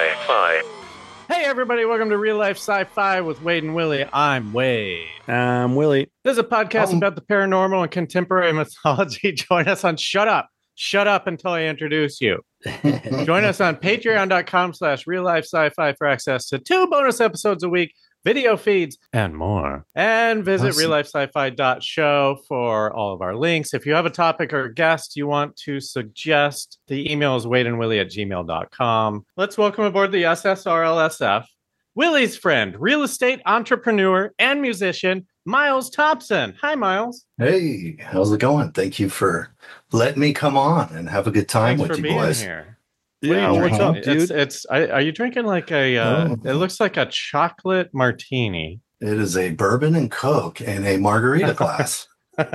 Sci-Fi. Hey everybody, welcome to Real Life Sci-Fi with Wade and Willie. I'm Wade. I'm Willie. This is a podcast about the paranormal and contemporary mythology. Join us on Shut Up until I introduce you. Join us on patreon.com/Real Life Sci-Fi for access to 2 bonus episodes a week, video feeds, and more. And visit reallifesci-fi.show for all of our links. If you have a topic or a guest you want to suggest, the email is wadeandwillie@gmail.com. Let's welcome aboard the SSRLSF, Willie's friend, real estate entrepreneur, and musician, Miles Thompson. Hi, Miles. Hey, how's it going? Thank you for letting me come on and have a good time Thanks with for you being boys. here. Yeah, what's up, dude? Are you drinking like a, it looks like a chocolate martini. It is a bourbon and Coke in a margarita glass.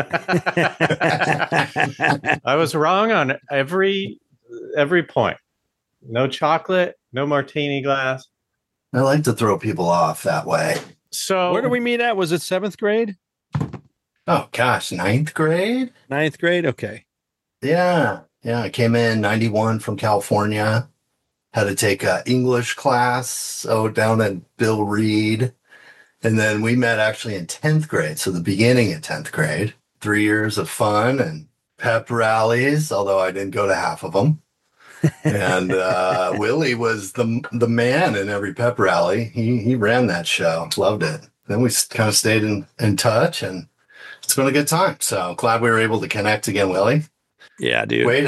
I was wrong on every point. No chocolate, no martini glass. I like to throw people off that way. So Where do we meet at? Was it 7th grade? Oh gosh, 9th grade? 9th grade? Okay. Yeah. I came in 91 from California. Had to take an English class down at Bill Reed. And then we met actually in 10th grade. So the beginning of 10th grade. 3 years of fun and pep rallies, although I didn't go to half of them. And Willie was the man in every pep rally. He ran that show. Loved it. Then we kind of stayed in touch, and it's been a good time. So glad we were able to connect again, Willie. Yeah, dude. Wade,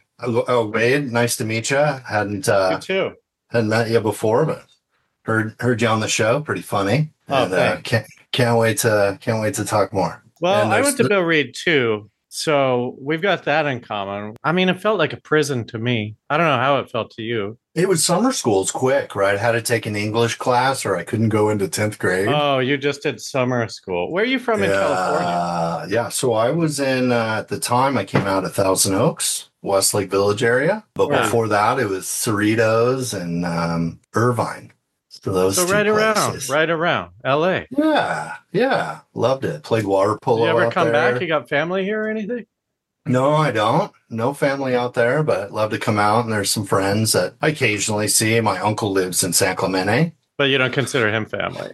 Wade, nice to meet you. Hadn't you too. met you before, but heard you on the show. Pretty funny. Oh, And can't wait to talk more. Well, And I went to Bill Reed too, so we've got that in common. I mean, it felt like a prison to me. I don't know how it felt to you. It was summer school's quick, right? I had to take an English class, or I couldn't go into 10th grade. Oh, you just did summer school. Where are you from in California? Yeah. So I was in, at the time, I came out of Thousand Oaks, Westlake Village area. But Wow. before that, it was Cerritos and Irvine. So those So two places. right around LA. Yeah. Loved it. Played water polo You ever out come there. back? You got family here or anything? No, I don't. No family out there, but love to come out. And there's some friends that I occasionally see. My uncle lives in San Clemente. But you don't consider him family.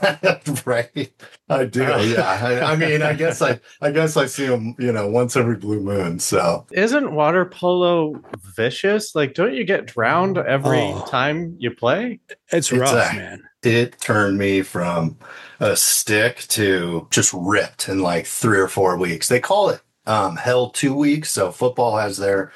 Right. I do. Yeah. I mean, I guess I see him, once every blue moon. So Isn't water polo vicious? Like, don't you get drowned every time you play? It's rough, man. it turned me from a stick to just ripped in like 3 or 4 weeks. They call it Hell 2 weeks. So football has their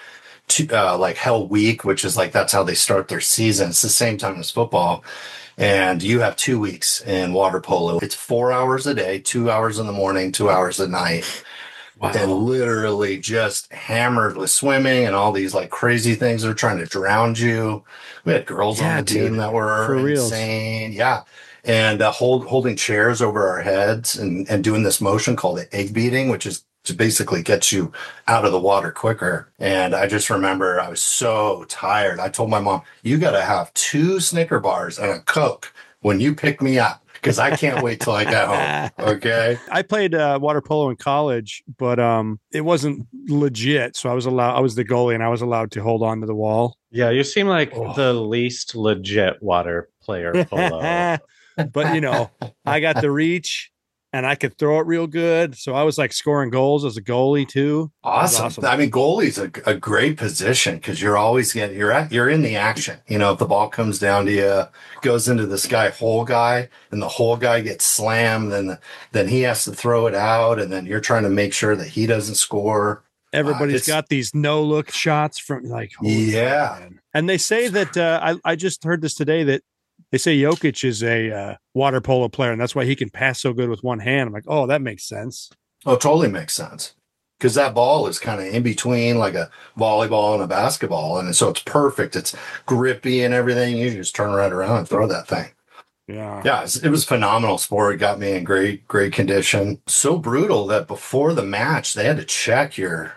like Hell Week, which is like that's how they start their season. It's the same time as football. And you have 2 weeks in water polo. It's 4 hours a day, 2 hours in the morning, 2 hours at night. Wow. And literally just hammered with swimming and all these like crazy things. They're trying to drown you. We had girls on the team that were insane. Reals. Yeah. And holding chairs over our heads and doing this motion called the egg beating, which is to basically get you out of the water quicker. And I just remember I was so tired. I told my mom, you got to have 2 Snicker bars and a Coke when you pick me up, because I can't wait till I get home. Okay. I played water polo in college, but it wasn't legit. So I was the goalie and I was allowed to hold on to the wall. Yeah, you seem like the least legit water player polo. But, I got the reach. And I could throw it real good. So I was like scoring goals as a goalie too. Awesome. I mean, goalie's a great position because you're always you're in the action. If the ball comes down to you, goes into this hole guy, and the hole guy gets slammed, then he has to throw it out, and then you're trying to make sure that he doesn't score. Everybody's got these no look shots from like, man. And they say that I just heard this today that they say Jokic is a water polo player, and that's why he can pass so good with one hand. I'm like, oh, that makes sense. Oh, totally makes sense. Because that ball is kind of in between like a volleyball and a basketball. And so it's perfect. It's grippy and everything. You just turn right around and throw that thing. Yeah. Yeah, it was a phenomenal sport. It got me in great condition. So brutal that before the match, they had to check your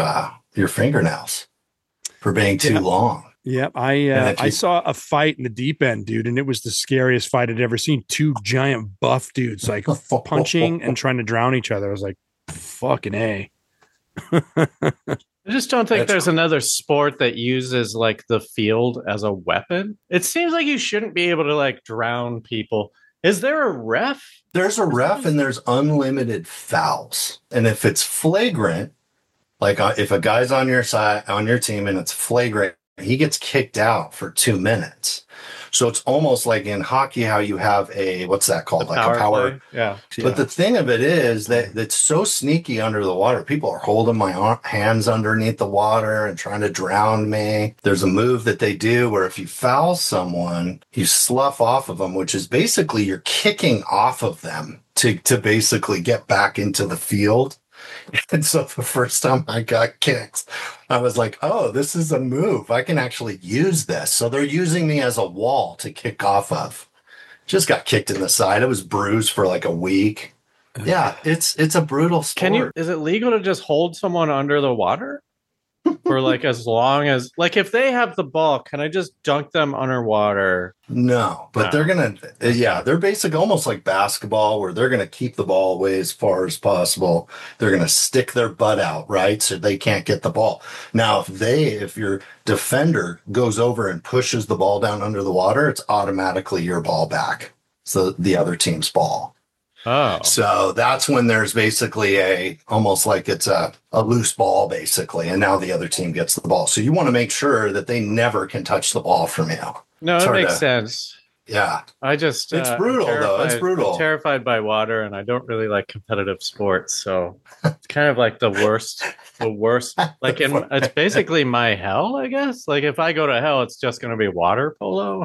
fingernails for being too long. Yep. I saw a fight in the deep end, dude, and it was the scariest fight I'd ever seen. 2 giant buff dudes like punching and trying to drown each other. I was like, fucking A. I just don't think That's there's another sport that uses like the field as a weapon. It seems like you shouldn't be able to like drown people. Is there a ref? There's a ref and there's unlimited fouls. And if it's flagrant, like if a guy's on your side, on your team and it's flagrant, he gets kicked out for 2 minutes. So it's almost like in hockey, how you have what's that called? Like a power. Play? Yeah. But the thing of it is that it's so sneaky under the water. People are holding my hands underneath the water and trying to drown me. There's a move that they do where if you foul someone, you slough off of them, which is basically you're kicking off of them to basically get back into the field. And so the first time I got kicked, I was like, oh, this is a move. I can actually use this. So they're using me as a wall to kick off of. Just got kicked in the side. I was bruised for like a week. Yeah, it's a brutal sport. Is it legal to just hold someone under the water? For like as long as, like, if they have the ball, can I just dunk them underwater? No, but they're they're basically almost like basketball where they're going to keep the ball away as far as possible. They're going to stick their butt out, right? So they can't get the ball. Now, if your defender goes over and pushes the ball down under the water, it's automatically your ball back. So the other team's ball. Oh. So that's when there's basically almost like it's a loose ball, basically. And now the other team gets the ball. So you want to make sure that they never can touch the ball from you. No, it makes sense. Yeah. I just it's brutal though. It's brutal. I'm terrified by water and I don't really like competitive sports. So it's kind of like the worst. Like it's basically my hell, I guess. Like if I go to hell, it's just going to be water polo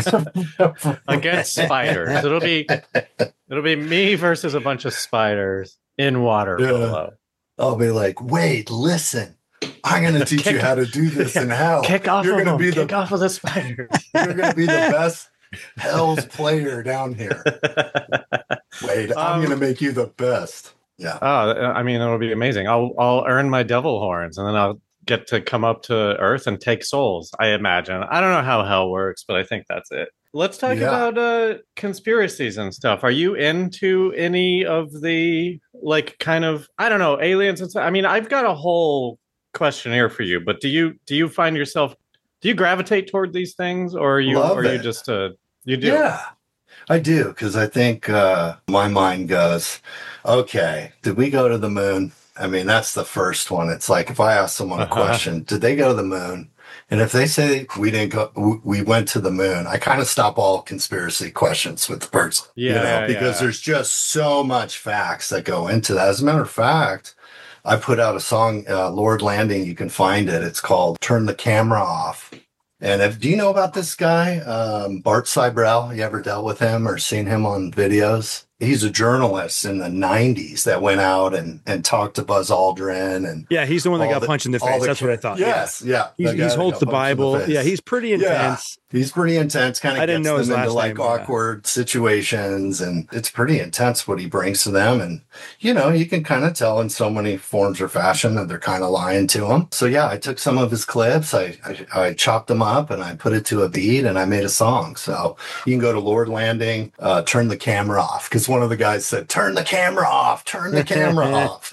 against spiders. It'll be me versus a bunch of spiders in water polo. I'll be like, wait, listen. I'm going to teach you how to do this in hell. Kick off of the spiders. You're going to be the best Hell's player down here. Wait, I'm going to make you the best. Yeah. Oh, I mean, it'll be amazing. I'll earn my devil horns, and then I'll get to come up to Earth and take souls. I imagine. I don't know how hell works, but I think that's it. Let's talk about conspiracies and stuff. Are you into any of the like kind of, I don't know, aliens and stuff? I mean, I've got a whole questionnaire for you, but do you find yourself, do you gravitate toward these things, or are you just you do? Yeah, I do, because I think my mind goes, okay, did we go to the moon? I mean, that's the first one. It's like if I ask someone a question, did they go to the moon? And if they say we didn't go, we went to the moon, I kind of stop all conspiracy questions with the person. Because there's just so much facts that go into that. As a matter of fact, I put out a song, Lord Landing. You can find it. It's called Turn the Camera Off. And do you know about this guy, Bart Sibrel? You ever dealt with him or seen him on videos? He's a journalist in the 90s that went out and talked to Buzz Aldrin. And yeah, he's the one that got punched in the face. That's what I thought. Yes, yeah. He holds the Bible. Yeah, he's pretty intense. Yeah, he's pretty intense. Kind of gets them into like awkward situations. And it's pretty intense what he brings to them. And, you can kind of tell in so many forms or fashion that they're kind of lying to him. So yeah, I took some of his clips. I chopped them up and I put it to a beat and I made a song. So you can go to Lord Landing, Turn the Camera Off. Because one of the guys said, turn the camera off, turn the camera off.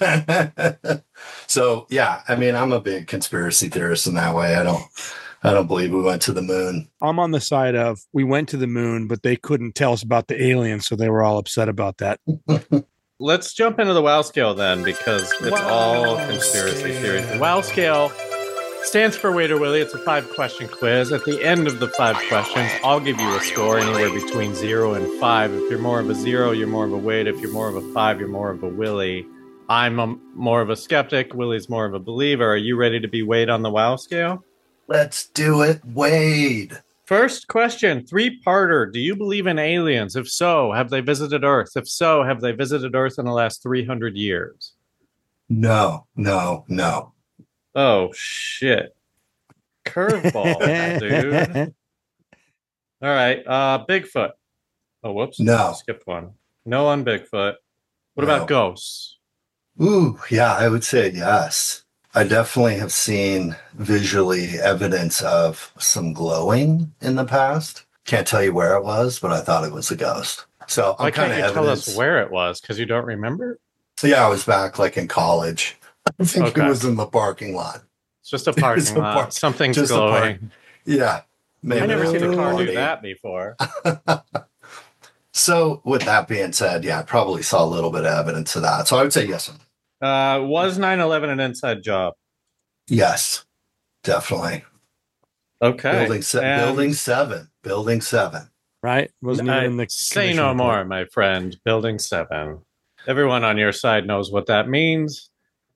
So, yeah, I mean, I'm a big conspiracy theorist in that way. I don't believe we went to the moon. I'm on the side of we went to the moon, but they couldn't tell us about the aliens, so they were all upset about that. Let's jump into the WOW scale then, because it's all conspiracy theories. The WOW scale stands for Waiter Willie. It's a 5-question quiz. At the end of the 5 questions, I'll give you a score anywhere between 0 and 5. If you're more of a 0, you're more of a Wade. If you're more of a 5, you're more of a Willie. I'm more of a skeptic. Willie's more of a believer. Are you ready to be Wade on the WOW scale? Let's do it, Wade. First question, 3-parter. Do you believe in aliens? If so, have they visited Earth? If so, have they visited Earth in the last 300 years? No. Oh, shit. Curveball, dude. All right. Bigfoot. Oh, whoops. No. Skipped one. No on Bigfoot. What about ghosts? Ooh, yeah, I would say yes. I definitely have seen visually evidence of some glowing in the past. Can't tell you where it was, but I thought it was a ghost. So why can't you tell us where it was? Because you don't remember? So yeah, I was back like in college. I think Okay. it was in the parking lot. It's just a It's parking a lot. park- Something's just a park. glowing. Yeah. Maybe I never there's seen a car do body. that before. So with that being said, yeah, I probably saw a little bit of evidence of that. So I would say yes. Was 9/11 an inside job? Yes, definitely. Okay. Building 7. Building 7. Right? Wasn't even in the say commission no report. more, my friend. Building 7. Everyone on your side knows what that means.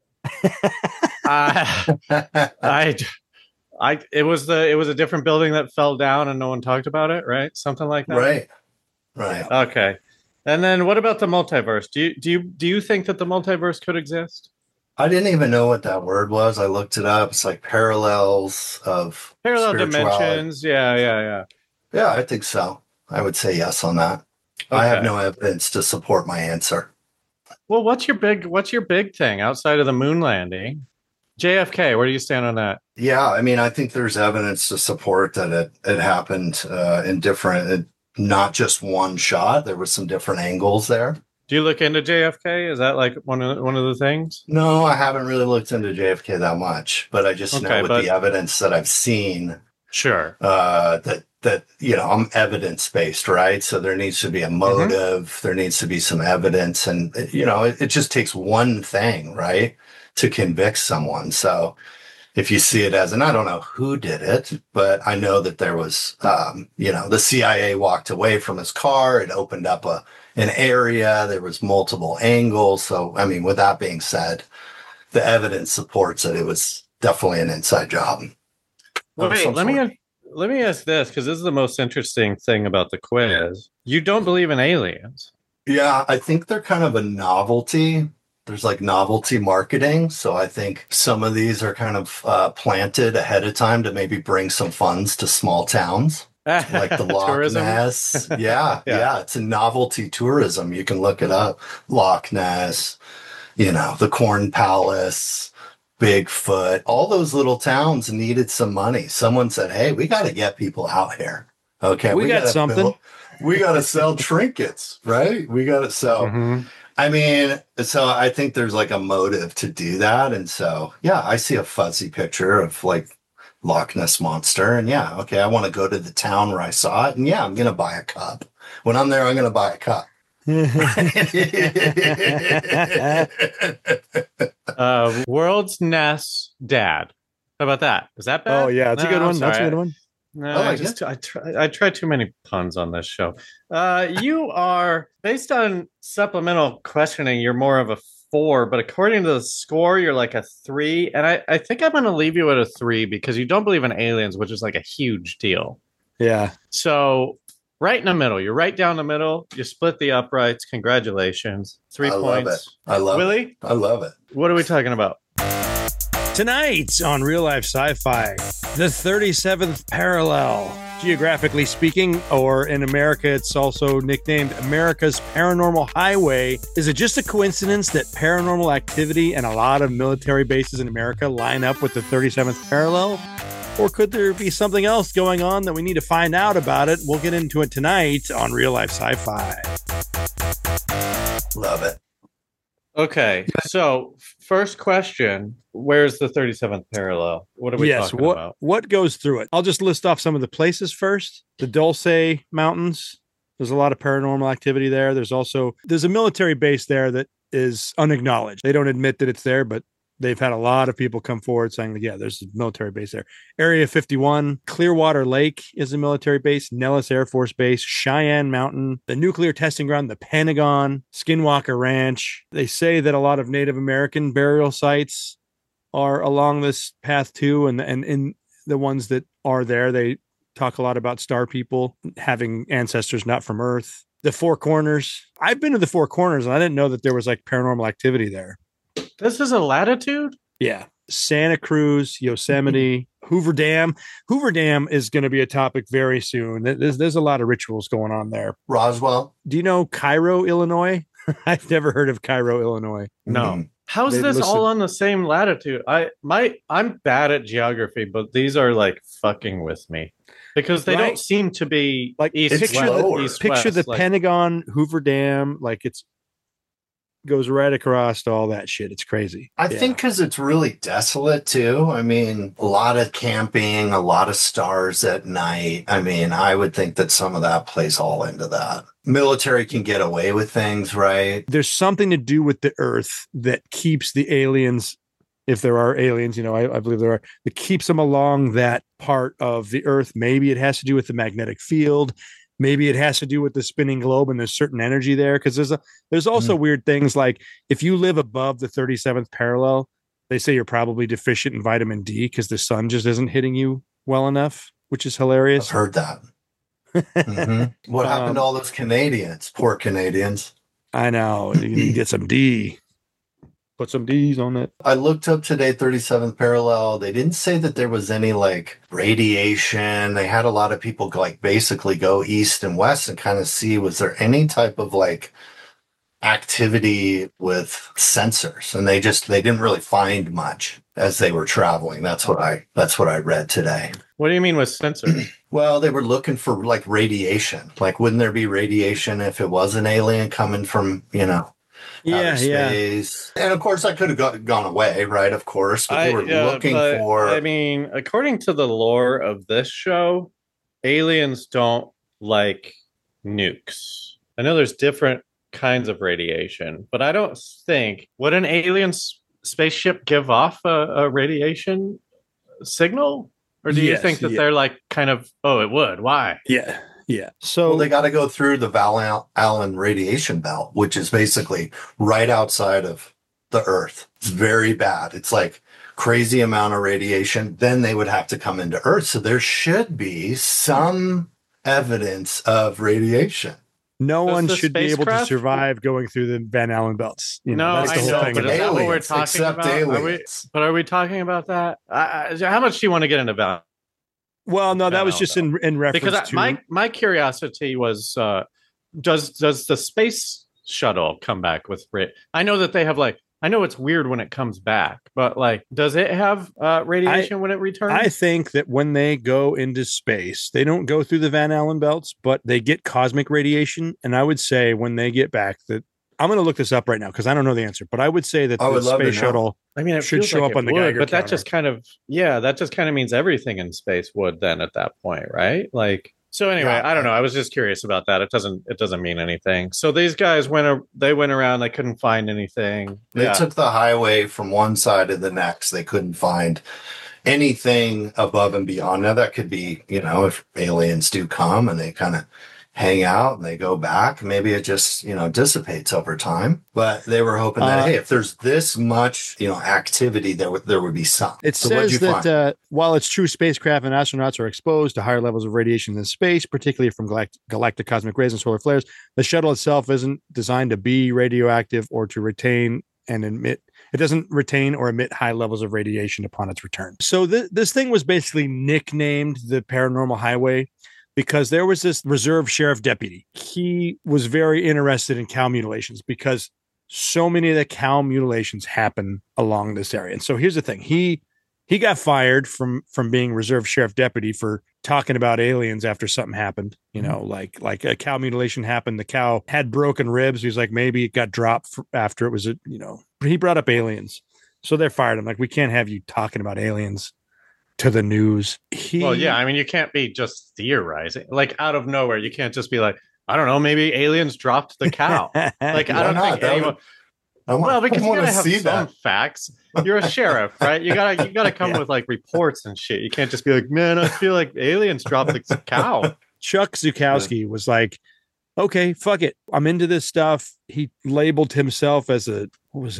It was a different building that fell down and no one talked about it, right? Something like that. Right. Okay. And then what about the multiverse? Do you think that the multiverse could exist? I didn't even know what that word was. I looked it up. It's like parallels of Parallel spirituality. dimensions. Yeah. Yeah, I think so. I would say yes on that. I have no evidence to support my answer. Well, what's your big thing outside of the moon landing? JFK, where do you stand on that? Yeah, I mean, I think there's evidence to support that it happened in different, not just one shot. There was some different angles there. Do you look into JFK? Is that like one of the things? No, I haven't really looked into JFK that much, but I just know with the evidence that I've seen, sure, that I'm evidence based, right? So there needs to be a motive, there needs to be some evidence, and it just takes one thing, right, to convict someone. So if you see it as, and I don't know who did it, but I know that there was, the CIA walked away from his car. It opened up an area. There was multiple angles. So, I mean, with that being said, the evidence supports that it was definitely an inside job. Wait, let me ask this, because this is the most interesting thing about the quiz. You don't believe in aliens? Yeah, I think they're kind of a novelty. There's like novelty marketing. So I think some of these are kind of planted ahead of time to maybe bring some funds to small towns. Like the Loch Ness. Yeah. It's a novelty tourism. You can look it up. Loch Ness, the Corn Palace, Bigfoot, all those little towns needed some money. Someone said, hey, we got to get people out here. Okay. We got something. We got to sell trinkets, right? We got to sell. Mm-hmm. I mean, so I think there's like a motive to do that. And so, yeah, I see a fuzzy picture of like Loch Ness Monster. And yeah, okay, I want to go to the town where I saw it. And yeah, I'm going to buy a cup. When I'm there, I'm going to buy a cup. World's Nest Dad. How about that? Is that bad? Oh, yeah, it's a good one. That's a good one. No, I try too many puns on this show. You are, based on supplemental questioning, you're more of a 4, but according to the score, you're like a 3. And I think I'm going to leave you at a 3 because you don't believe in aliens, which is like a huge deal. Yeah. So right in the middle, you're right down the middle. You split the uprights. Congratulations. 3 points. I love it. Willie? I love it. What are we talking about? Tonight on Real Life Sci-Fi, the 37th parallel. Geographically speaking, or in America, it's also nicknamed America's Paranormal Highway. Is it just a coincidence that paranormal activity and a lot of military bases in America line up with the 37th parallel? Or could there be something else going on that we need to find out about it? We'll get into it tonight on Real Life Sci-Fi. Love it. Okay, so first question, where's the 37th parallel? What are we talking about? What goes through it? I'll just list off some of the places first. The Dulce Mountains. There's a lot of paranormal activity there. There's a military base there that is unacknowledged. They don't admit that it's there, but they've had a lot of people come forward saying that, yeah, there's a military base there. Area 51, Clearwater Lake is a military base, Nellis Air Force Base, Cheyenne Mountain, the nuclear testing ground, the Pentagon, Skinwalker Ranch. They say that a lot of Native American burial sites are along this path too. And in the ones that are there, they talk a lot about star people having ancestors not from Earth. The Four Corners. I've been to the Four Corners and I didn't know that there was like paranormal activity there. This is a latitude? Yeah. Santa Cruz, Yosemite, Hoover Dam. Hoover Dam is going to be a topic very soon. There's a lot of rituals going on there. Roswell. Do you know Cairo, Illinois? I've never heard of Cairo, Illinois. No. Mm-hmm. How's this all on the same latitude? I'm bad at geography, but these are like fucking with me. Because they don't seem to be like picture the Pentagon, Hoover Dam, like it's goes right across all that shit. It's crazy. I think because it's really desolate too. I mean, a lot of camping, a lot of stars at night. I mean, I would think that some of that plays all into that. Military can get away with things, right? There's something to do with the Earth that keeps the aliens, if there are aliens, you know, I believe there are, that keeps them along that part of the Earth. Maybe it has to do with the magnetic field. Maybe it has to do with the spinning globe, and there's certain energy there. Because there's also weird things like if you live above the 37th parallel, they say you're probably deficient in vitamin D because the sun just isn't hitting you well enough, which is hilarious. I've heard that. What happened to all those Canadians? Poor Canadians. I know. You need to get some D. Put some D's on it. I looked up today, 37th parallel. They didn't say that there was any like radiation. They had a lot of people like basically go east and west and kind of see, was there any type of like activity with sensors? And they didn't really find much as they were traveling. That's what I read today. What do you mean with sensors? Well, they were looking for like radiation. Like, wouldn't there be radiation if it was an alien coming from, outer space? And of course, that could have gone away, right? Of course, but they were looking for. I mean, according to the lore of this show, aliens don't like nukes. I know there's different kinds of radiation, but I don't think would an alien spaceship give off a radiation signal, or do you think that they're like kind of? Oh, it would. Why? Yeah. So they got to go through the Val Allen radiation belt, which is basically right outside of the Earth. It's very bad. It's like crazy amount of radiation. Then they would have to come into Earth. So there should be some evidence of radiation. No one should be able to survive going through the Van Allen belts. That's the whole thing. But is that what we're talking about? Are we talking about that? How much do you want to get into Val? Well, no, that was just in reference because to my curiosity was does the space shuttle come back with I know that they have I know it's weird when it comes back, but does it have radiation when it returns? I think that when they go into space, they don't go through the Van Allen belts, but they get cosmic radiation. And I would say when they get back that I'm going to look this up right now because I don't know the answer, but I would say that the space shuttle it should show up on the Geiger but counter. That just kind of means everything in space would then at that point, right? So anyway, I don't know. I was just curious about that. It doesn't mean anything. So these guys went around. They couldn't find anything. They took the highway from one side to the next. They couldn't find anything above and beyond. Now that could be, if aliens do come and they kind of hang out and they go back, maybe it just, dissipates over time. But they were hoping that, hey, if there's this much, activity, there would be some. It says that while it's true spacecraft and astronauts are exposed to higher levels of radiation in space, particularly from galactic cosmic rays and solar flares, the shuttle itself isn't designed to be radioactive or to retain and emit. It doesn't retain or emit high levels of radiation upon its return. So this thing was basically nicknamed the Paranormal Highway because there was this reserve sheriff deputy. He was very interested in cow mutilations because so many of the cow mutilations happen along this area. And so here's the thing. He got fired from being reserve sheriff deputy for talking about aliens after something happened. Like a cow mutilation happened. The cow had broken ribs. He was like, maybe it got dropped after it was, he brought up aliens. So they fired him. Like, we can't have you talking about aliens to the news. You can't be just theorizing out of nowhere. You can't just be like, I don't know, maybe aliens dropped the cow. I don't think anyone. Because you gotta have some facts. You're a sheriff, right? You gotta come with reports and shit. You can't just be like, man, I feel like aliens dropped the cow. Chuck Zukowski was like, okay, fuck it, I'm into this stuff. He labeled himself as a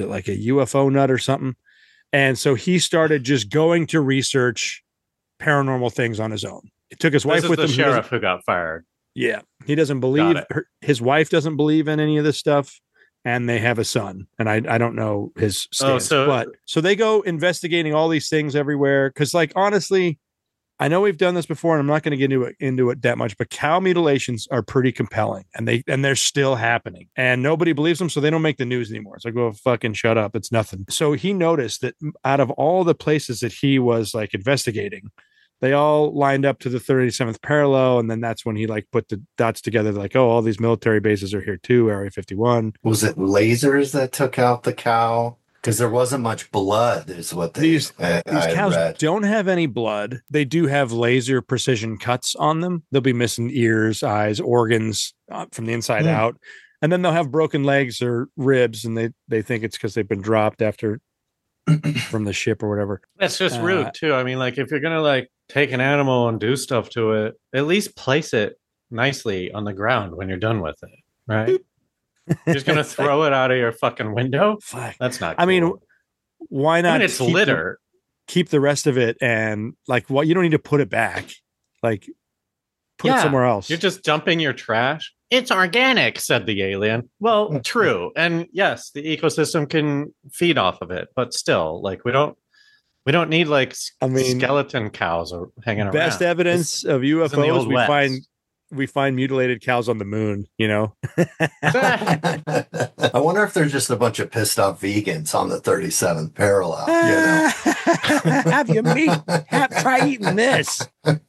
UFO nut or something. And so he started just going to research paranormal things on his own. He took his wife with him. The sheriff who got fired. Yeah. He doesn't believe, his wife doesn't believe in any of this stuff. And they have a son. And I don't know his stance. So they go investigating all these things everywhere. Because honestly, I know we've done this before and I'm not going to get into it that much, but cow mutilations are pretty compelling and they're still happening and nobody believes them. So they don't make the news anymore. It's like, well, fucking shut up. It's nothing. So he noticed that out of all the places that he was investigating, They all lined up to the 37th parallel, and then that's when he like put the dots together. Like, oh, all these military bases are here too. Area 51. Was it lasers that took out the cow? Because there wasn't much blood, is what These I cows read. don't have any blood. They do have laser precision cuts on them. They'll be missing ears, eyes, organs from the inside out, and then they'll have broken legs or ribs, and they think it's because they've been dropped after from the ship or whatever. That's just rude too. I mean, like if you're gonna like take an animal and do stuff to it, at least place it nicely on the ground when you're done with it, right? You're just gonna throw it out of your fucking window? Fuck. That's not cool. I mean, why not? I mean, it's litter. Keep the rest of it, and like, what? You don't need to put it back. Like, put it somewhere else. You're just dumping your trash. It's organic, said the alien. Well, true. And yes, the ecosystem can feed off of it, but still, like we don't need like skeleton cows or hanging around. Best evidence of UFOs we find mutilated cows on the moon, you know. I wonder if there's just a bunch of pissed off vegans on the 37th parallel, you know. Have your meat. Try eating this.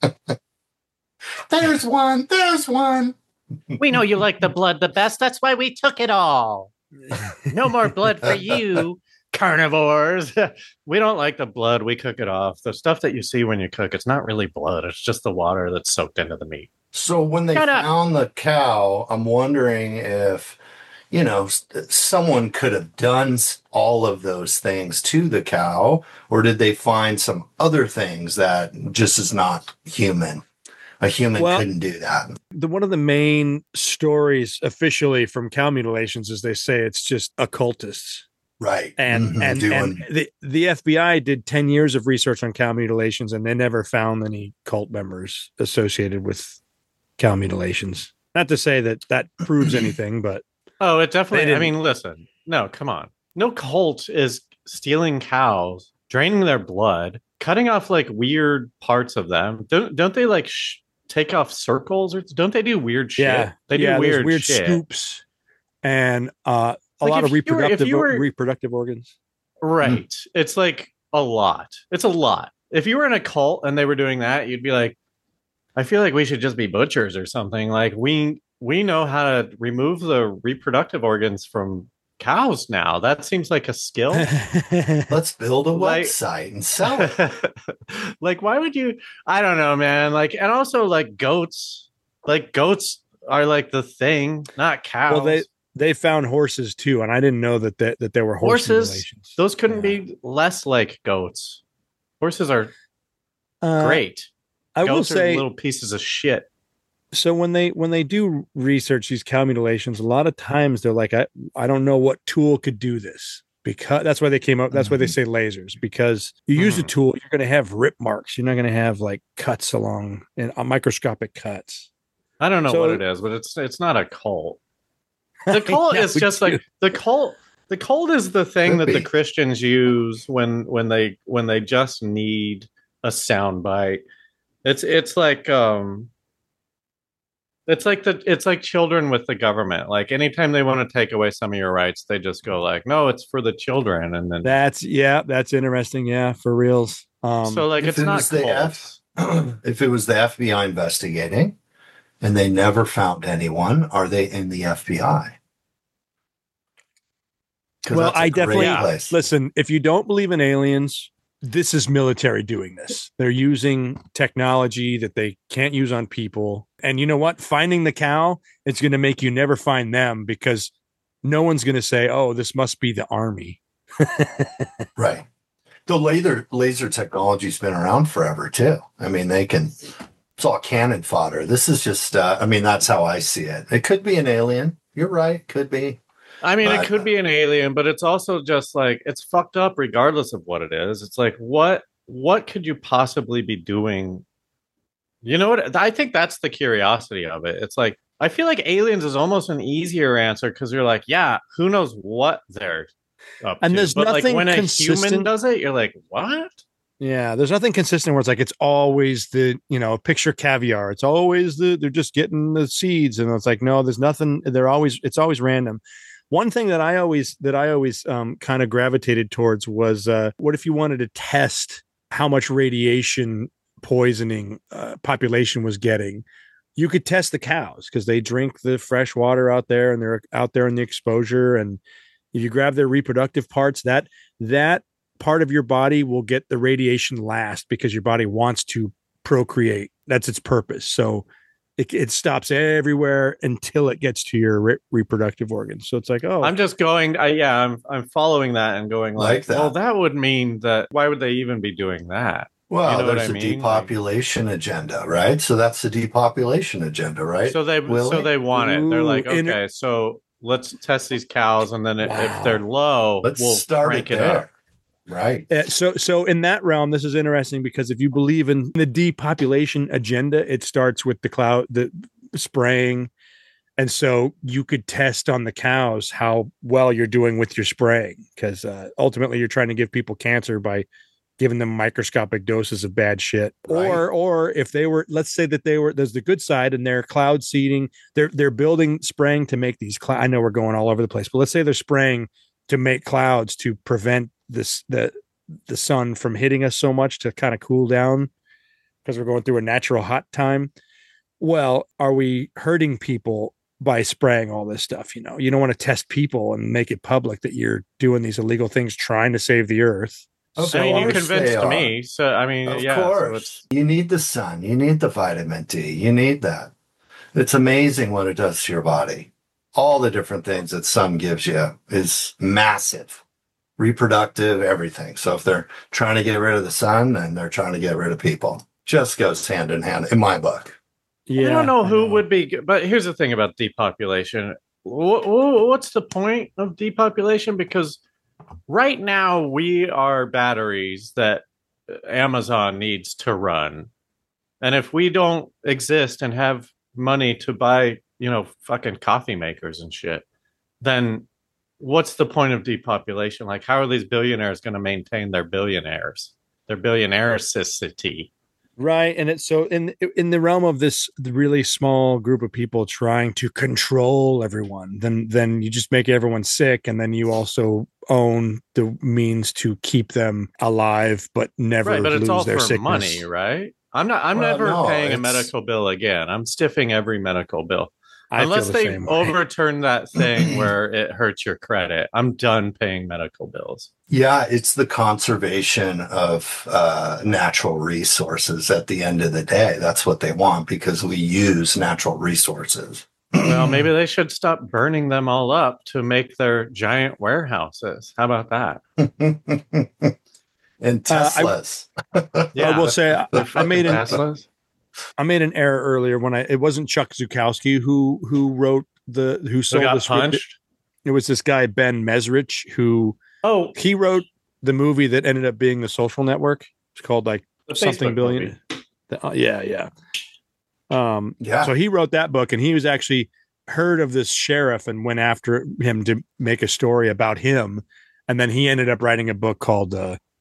There's one. We know you like the blood the best. That's why we took it all. No more blood for you, carnivores. We don't like the blood. We cook it off. The stuff that you see when you cook, it's not really blood. It's just the water that's soaked into the meat. So when they found the cow, I'm wondering if, you know, someone could have done all of those things to the cow, or did they find some other things that just is not human? A human couldn't do that. One of the main stories officially from cow mutilations is they say it's just occultists. Right. And the FBI did 10 years of research on cow mutilations, and they never found any cult members associated with cow mutilations. Not to say that proves anything, but it definitely. I mean, listen. No, come on. No cult is stealing cows, draining their blood, cutting off like weird parts of them. Don't they like take off circles, or don't they do weird shit? Yeah, they do weird shit. Scoops and a lot of reproductive organs. Right. It's like a lot. It's a lot. If you were in a cult and they were doing that, you'd be like, I feel like we should just be butchers or something. Like we know how to remove the reproductive organs from cows now. That seems like a skill. Let's build a website and sell it. Like, why would you? I don't know, man. Like, and also like goats. Like goats are like the thing, not cows. Well, they found horses too, and I didn't know that there were horses. Those couldn't be less like goats. Horses are great. I will say little pieces of shit. So when they do research these cow mutilations, a lot of times they're like, I don't know what tool could do this, because that's why they came up. That's why they say lasers, because you use a tool, you're going to have rip marks. You're not going to have like cuts along and microscopic cuts. I don't know what it is, but it's not a cult. The cult is just like the cult. The cult is the thing that the Christians use when they just need a sound bite. It's like children with the government. Like anytime they want to take away some of your rights, they just go like, no, it's for the children. And then that's interesting. Yeah, for reals. So like it's not if it was the FBI investigating and they never found anyone, are they in the FBI? Well, I definitely listen. If you don't believe in aliens, this is military doing this. They're using technology that they can't use on people. And you know what? Finding the cow, it's going to make you never find them, because no one's going to say, oh, this must be the army. Right. The laser technology's been around forever too. I mean, it's all cannon fodder. This is just, that's how I see it. It could be an alien. You're right. Could be. I mean, it could be an alien, but it's also just like, it's fucked up regardless of what it is. It's like, what could you possibly be doing? You know what? I think that's the curiosity of it. It's like, I feel like aliens is almost an easier answer, because you're like, yeah, who knows what they're up and to. There's but nothing like when consistent. A human does it, you're like, what? Yeah, there's nothing consistent where it's like, it's always picture caviar. It's always they're just getting the seeds, and it's like, no, there's nothing. It's always random. One thing that I always kind of gravitated towards was, what if you wanted to test how much radiation poisoning population was getting, you could test the cows because they drink the fresh water out there and they're out there in the exposure. And if you grab their reproductive parts, that part of your body will get the radiation last because your body wants to procreate. That's its purpose. So it stops everywhere until it gets to your reproductive organs. So it's like, oh, I'm just going. I'm following that and going like that. Well, that would mean that. Why would they even be doing that? Well, you know there's what I a mean? depopulation agenda, right? So that's the depopulation agenda, right? So they want it. They're like, okay, so let's test these cows, and then if they're low, we'll start crank it there. Up. Right. So in that realm, this is interesting because if you believe in the depopulation agenda, it starts with the spraying. And so you could test on the cows how well you're doing with your spraying, because ultimately you're trying to give people cancer by giving them microscopic doses of bad shit. Right. Or if they were, let's say that there's the good side and they're cloud seeding, they're building spraying to make these I know we're going all over the place, but let's say they're spraying to make clouds to prevent the sun from hitting us so much, to kind of cool down because we're going through a natural hot time. Well, are we hurting people by spraying all this stuff? You don't want to test people and make it public that you're doing these illegal things trying to save the earth. Okay, so you convinced me. So of course, you need the sun, you need the vitamin D, you need that. It's amazing what it does to your body. All the different things that sun gives you is massive. Reproductive, everything. So if they're trying to get rid of the sun, then they're trying to get rid of people. Just goes hand in hand in my book. Yeah, I don't know who would be, but here's the thing about depopulation. What's the point of depopulation? Because right now we are batteries that Amazon needs to run. And if we don't exist and have money to buy, fucking coffee makers and shit, then what's the point of depopulation? Like, how are these billionaires going to maintain their billionairecity? Right. And it's so in the realm of the really small group of people trying to control everyone, then you just make everyone sick. And then you also own the means to keep them alive, but never but lose it's all their for sickness. Money, right? I'm never paying a medical bill again. I'm stiffing every medical bill. Unless they overturn that thing where it hurts your credit, I'm done paying medical bills. Yeah, it's the conservation of natural resources at the end of the day. That's what they want, because we use natural resources. Well, maybe they should stop burning them all up to make their giant warehouses. How about that? And Teslas. I will say I made Teslas. I made an error earlier when it wasn't Chuck Zukowski who wrote who sold the script. Punched? It was this guy Ben Mesrich who he wrote the movie that ended up being The Social Network. It's called like the something Facebook billion. Yeah. So he wrote that book, and he was actually heard of this sheriff and went after him to make a story about him, and then he ended up writing a book called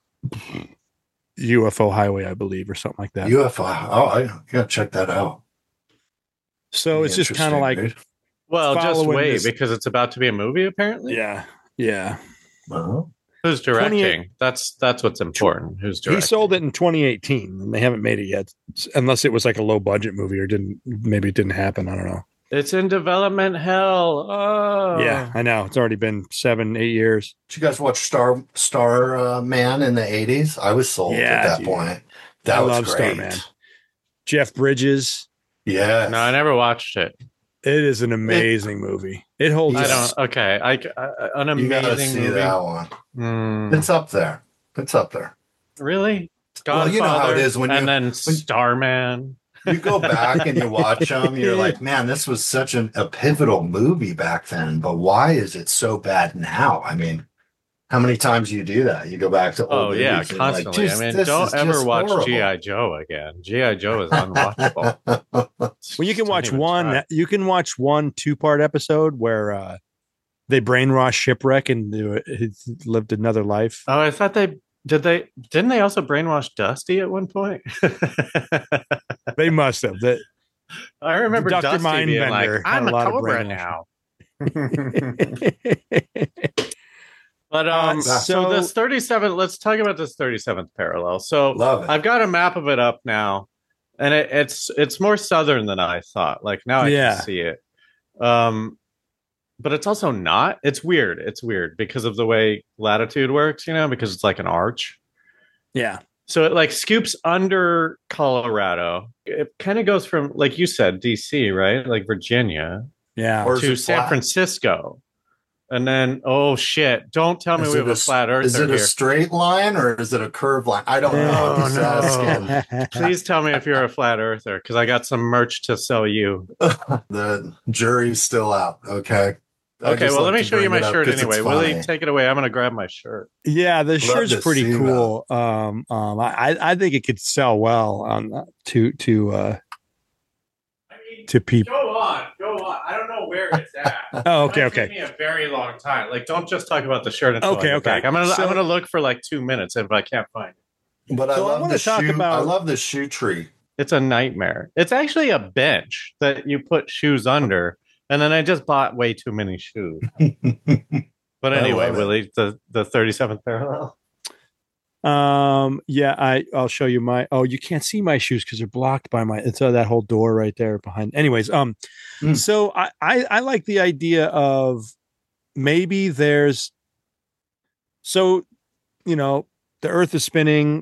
UFO Highway, I believe, or something like that. UFO. Oh, I gotta check that out. So it's just kind of like, dude. Well, just wait, because it's about to be a movie, apparently. Yeah. Uh-huh. Who's directing? That's what's important. Who's directing? He sold it in 2018, and they haven't made it yet, unless it was like a low budget movie, or maybe it didn't happen. I don't know. It's in development hell. Oh, yeah, I know. It's already been 7-8 years. Did you guys watch Star Man in the 80s? I was sold at that point. That was great. Starman. Jeff Bridges. Yeah. No, I never watched it. It is an amazing movie. It holds. I don't. Okay, an amazing you gotta see movie. That one. It's up there. Really? Godfather, well, you know how it is then Starman. You go back and you watch them, you're like, man, this was such a pivotal movie back then, but why is it so bad now? I mean, how many times do you do that? You go back to old movies constantly. Like, I mean, don't ever watch G.I. Joe again. G.I. Joe is unwatchable. Well, you can watch one. Try. You can watch one 2-part episode where they brainwash Shipwreck and he lived another life. Oh, I thought didn't they also brainwash Dusty at one point? They must have. I remember Dr. Dusty being Mindbender like, I'm a Cobra now. But so this 37, let's talk about this 37th parallel. So Love it. I've got a map of it up now, and it's more southern than I thought. Like now I can see it. But it's also not. It's weird. It's weird because of the way latitude works, because it's like an arch. Yeah. So it like scoops under Colorado. It kind of goes from, like you said, DC, right? Like Virginia. Yeah. To San Francisco. And then, oh shit! Don't tell me we have a flat Earth. Is it a straight line or is it a curved line? I don't know. I'm just asking. Please tell me if you're a flat earther, because I got some merch to sell you. The jury's still out. Okay. Okay. Well, let me show you my shirt anyway. Willie, take it away. I'm going to grab my shirt. Yeah, the shirt's pretty cool. I think it could sell well on to people. Go on. I don't know where it's at. Oh, okay. It took me a very long time. Like, don't just talk about the shirt. Okay. Back. I'm gonna look for like 2 minutes if I can't find it. But I love the shoe. I love the shoe tree. It's a nightmare. It's actually a bench that you put shoes under, and then I just bought way too many shoes. But anyway, Willie, the 37th parallel. I'll show you you can't see my shoes because they're blocked by it's that whole door right there behind. Anyways, so I like the idea of maybe the earth is spinning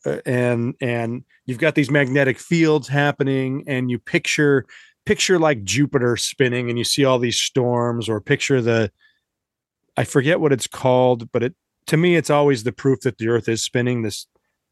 and you've got these magnetic fields happening, and you picture like Jupiter spinning and you see all these storms, or picture I forget what it's called, but to me, it's always the proof that the Earth is spinning. It's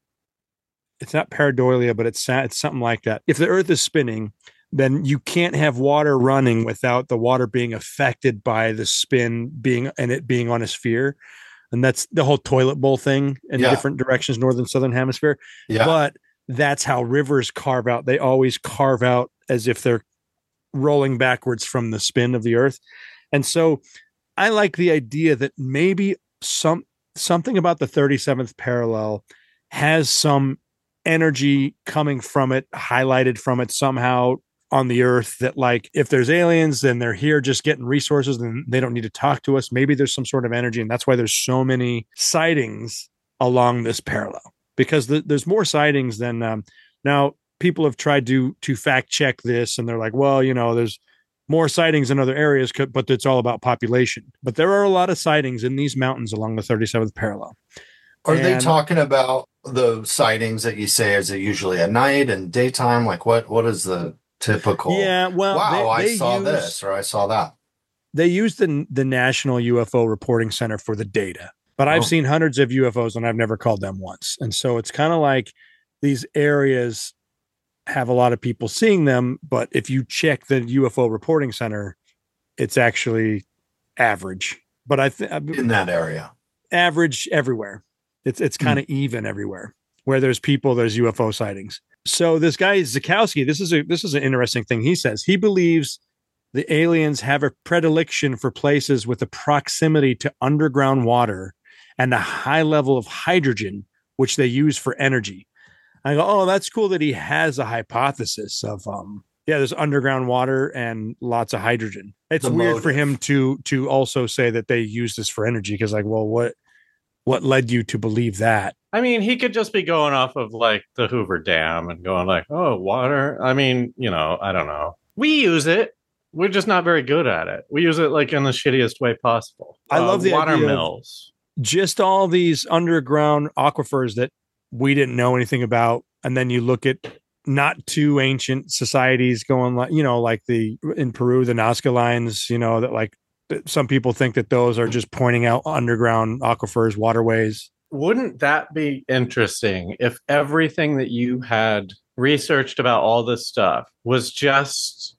not pareidolia, but it's something like that. If the Earth is spinning, then you can't have water running without the water being affected by the spin being on a sphere. And that's the whole toilet bowl thing in different directions, northern, southern hemisphere. Yeah. But that's how rivers carve out. They always carve out as if they're rolling backwards from the spin of the Earth. And so I like the idea that maybe something about the 37th parallel has some energy coming from it, highlighted from it somehow on the Earth, that like if there's aliens, then they're here just getting resources and they don't need to talk to us. Maybe there's some sort of energy, and that's why there's so many sightings along this parallel, because there's more sightings than now people have tried to fact check this, and they're like, well, there's more sightings in other areas, but it's all about population. But there are a lot of sightings in these mountains along the 37th parallel. Are they talking about the sightings that you say? Is it usually at night and daytime? Like what is the typical? Yeah, well, wow, I saw this or I saw that. They use the National UFO Reporting Center for the data, but I've seen hundreds of UFOs and I've never called them once. And so it's kind of like these areas have a lot of people seeing them, but if you check the UFO Reporting Center, it's actually average. But I think in that area, average everywhere. It's kind of even everywhere where there's people, there's UFO sightings. So this guy Zukowski, this is an interesting thing. He says he believes the aliens have a predilection for places with a proximity to underground water and a high level of hydrogen, which they use for energy. I go, oh, that's cool that he has a hypothesis of, there's underground water and lots of hydrogen. It's weird for him to also say that they use this for energy, because like, well, what led you to believe that? I mean, he could just be going off of like the Hoover Dam and going like, oh, water. I mean, I don't know. We use it. We're just not very good at it. We use it like in the shittiest way possible. I love the water idea mills. Just all these underground aquifers that we didn't know anything about. And then you look at not too ancient societies going like, like in Peru, the Nazca lines, that like some people think that those are just pointing out underground aquifers, waterways. Wouldn't that be interesting if everything that you had researched about all this stuff was just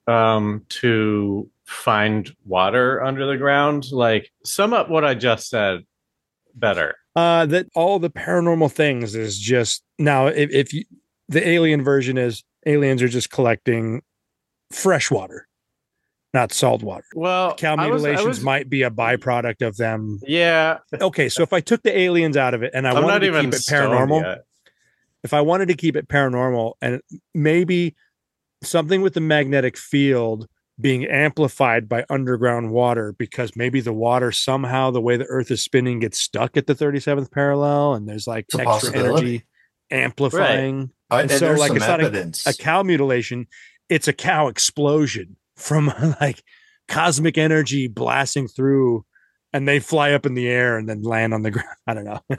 to find water under the ground? Like, sum up what I just said better. That all the paranormal things is just now, if you, the alien version is aliens are just collecting fresh water, not salt water. Well, cow mutilations might be a byproduct of them. Yeah. Okay, so if I took the aliens out of it and I wanted to keep it paranormal, if I wanted to keep it paranormal, and maybe something with the magnetic field being amplified by underground water because maybe the water somehow, the way the Earth is spinning, gets stuck at the 37th parallel, and there's like It's a extra possibility. energy amplifying. And so there's like some it's not evidence. a cow mutilation, it's a cow explosion from like cosmic energy blasting through, and they fly up in the air and then land on the ground. I don't know.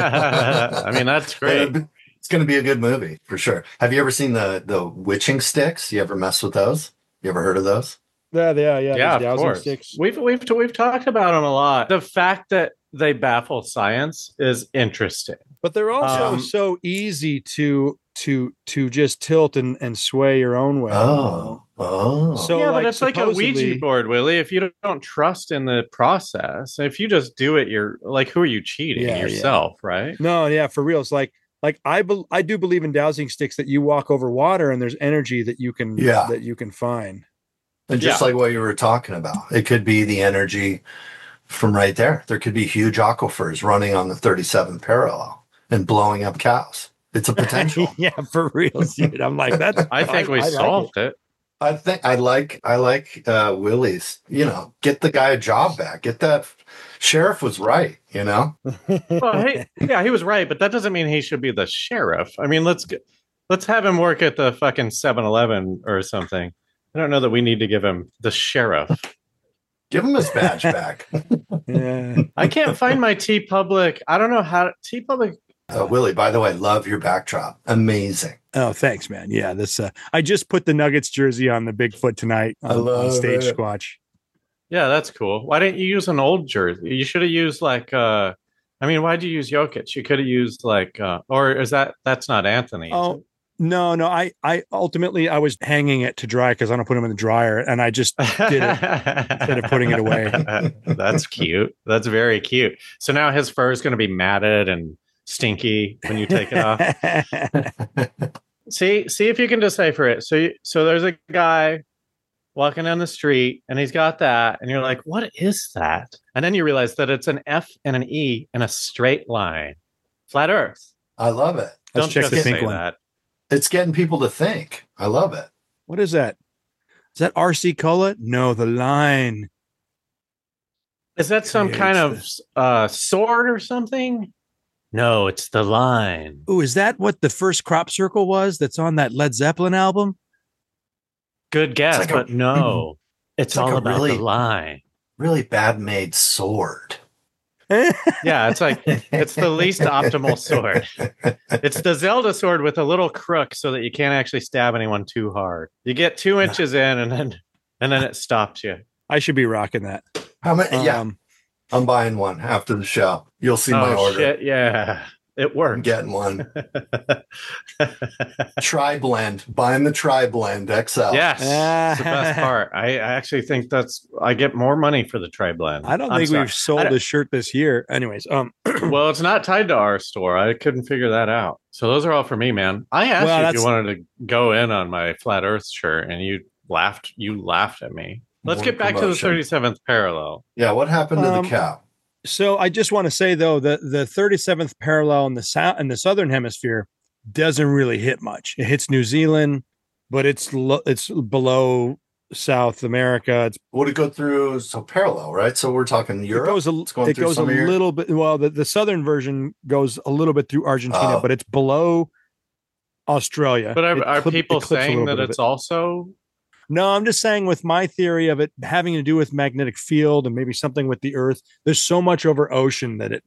I mean, that's great. It's going to be a good movie for sure. Have you ever seen the witching sticks? You ever mess with those? You ever heard of those? Yeah, Yeah, those of dowsing course. sticks. We've talked about them a lot. The fact that they baffle science is interesting. But they're also so easy to just tilt and sway your own way. Oh. So yeah, like, but it's like a Ouija board, Willie. If you don't trust in the process, if you just do it, you're like, who are you cheating? Yourself, right? No, yeah, for real. It's like I do believe in dowsing sticks that you walk over water and there's energy that you can find. And just like what you were talking about, it could be the energy from right there. There could be huge aquifers running on the 37th parallel and blowing up cows. It's a potential. Yeah, for real, dude. I'm like that. I think we solved it. I think I like Willie's, get the guy a job back. Get that sheriff was right, Well, he was right, but that doesn't mean he should be the sheriff. I mean, let's have him work at the fucking 7-Eleven or something. I don't know that we need to give him the sheriff. Give him his badge back. Yeah. I can't find my TeePublic. I don't know how TeePublic. Willie, by the way, love your backdrop. Amazing. Oh, thanks, man. Yeah, this I just put the Nuggets jersey on the Bigfoot tonight on Stage Squatch. Yeah, that's cool. Why didn't you use an old jersey? You should have used like why'd you use Jokic? You could have used like or is that's not Anthony? Oh, no. I ultimately I was hanging it to dry because I don't put them in the dryer, and I just did it instead of putting it away. That's cute. That's very cute. So now his fur is going to be matted and stinky when you take it off. See if you can decipher it. So there's a guy walking down the street and he's got that, and you're like, what is that? And then you realize that it's an F and an E in a straight line. Flat Earth. I love it. Let's check the pink one. That. It's getting people to think. I love it. What is that? Is that RC Cola? No, the line. Is that some kind of sword or something? No, it's the line. Oh, is that what the first crop circle was that's on that Led Zeppelin album? Good guess, but no. It's all like about the line. Really bad made sword. Yeah, it's like it's the least optimal sword. It's the Zelda sword with a little crook so that you can't actually stab anyone too hard. You get 2 inches in and then it stops you. I should be rocking that. How many? I'm buying one after the show. You'll see my order. Shit, yeah. It worked. I'm getting one. Tri-blend. Buying the Tri-blend XL. Yes. That's the best part. I actually think I get more money for the Tri-blend. I don't think we've sold a shirt this year. Anyways, well, it's not tied to our store. I couldn't figure that out. So those are all for me, man. I asked you if you wanted to go in on my Flat Earth shirt, and you laughed at me. Let's get back to the 37th parallel. Yeah, what happened to the cow? So I just want to say though that the 37th parallel in the southern hemisphere doesn't really hit much. It hits New Zealand, but it's below South America. Would it go through parallel, right? So we're talking Europe. It goes a little bit. Well, the southern version goes a little bit through Argentina, but it's below Australia. But are people saying that it's also? No, I'm just saying with my theory of it having to do with magnetic field and maybe something with the Earth. There's so much over ocean that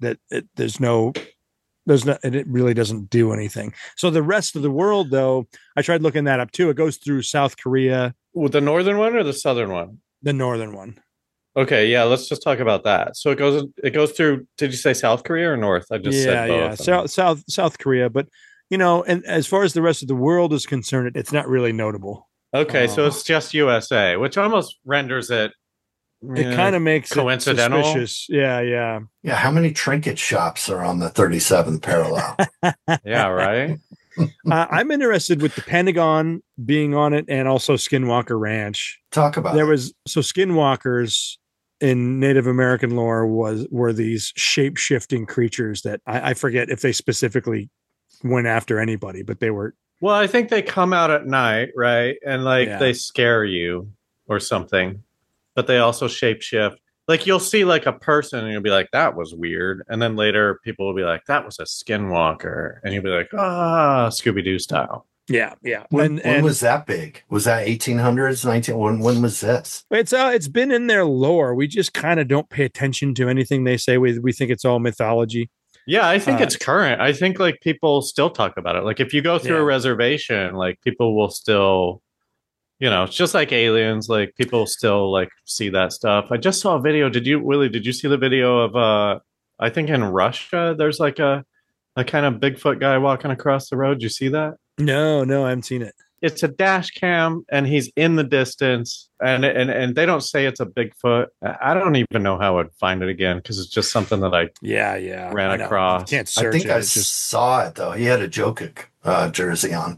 it really doesn't do anything. So the rest of the world, though, I tried looking that up too. It goes through South Korea. The northern one or the southern one? The northern one. Okay, yeah, let's just talk about that. So it goes through. Did you say South Korea or North? I just said both. Yeah, South Korea. But and as far as the rest of the world is concerned, it's not really notable. Okay, so it's just USA, which almost renders it. It kind of makes coincidental. It suspicious. Yeah. Yeah. How many trinket shops are on the 37th parallel? Yeah, right. I'm interested with the Pentagon being on it, and also Skinwalker Ranch. Talk about Skinwalkers in Native American lore were these shape-shifting creatures that I forget if they specifically went after anybody, but they were. Well, I think they come out at night, right? And they scare you or something, but they also shapeshift. Like you'll see like a person and you'll be like, that was weird. And then later people will be like, that was a skinwalker. And you'll be like, Scooby-Doo style. Yeah, yeah. When was that big? Was that 1800s, 19? When was this? It's been in their lore. We just kind of don't pay attention to anything they say. We think it's all mythology. Yeah, I think it's current. I think like people still talk about it. Like if you go through a reservation, like people will still, it's just like aliens. Like people still like see that stuff. I just saw a video. Did you see the video of I think in Russia there's like a kind of Bigfoot guy walking across the road. Did you see that? No, I haven't seen it. It's a dash cam and he's in the distance and they don't say it's a Bigfoot. I don't even know how I'd find it again because it's just something that I ran across. You can't search I think it. I saw it though. He had a Jokic jersey on.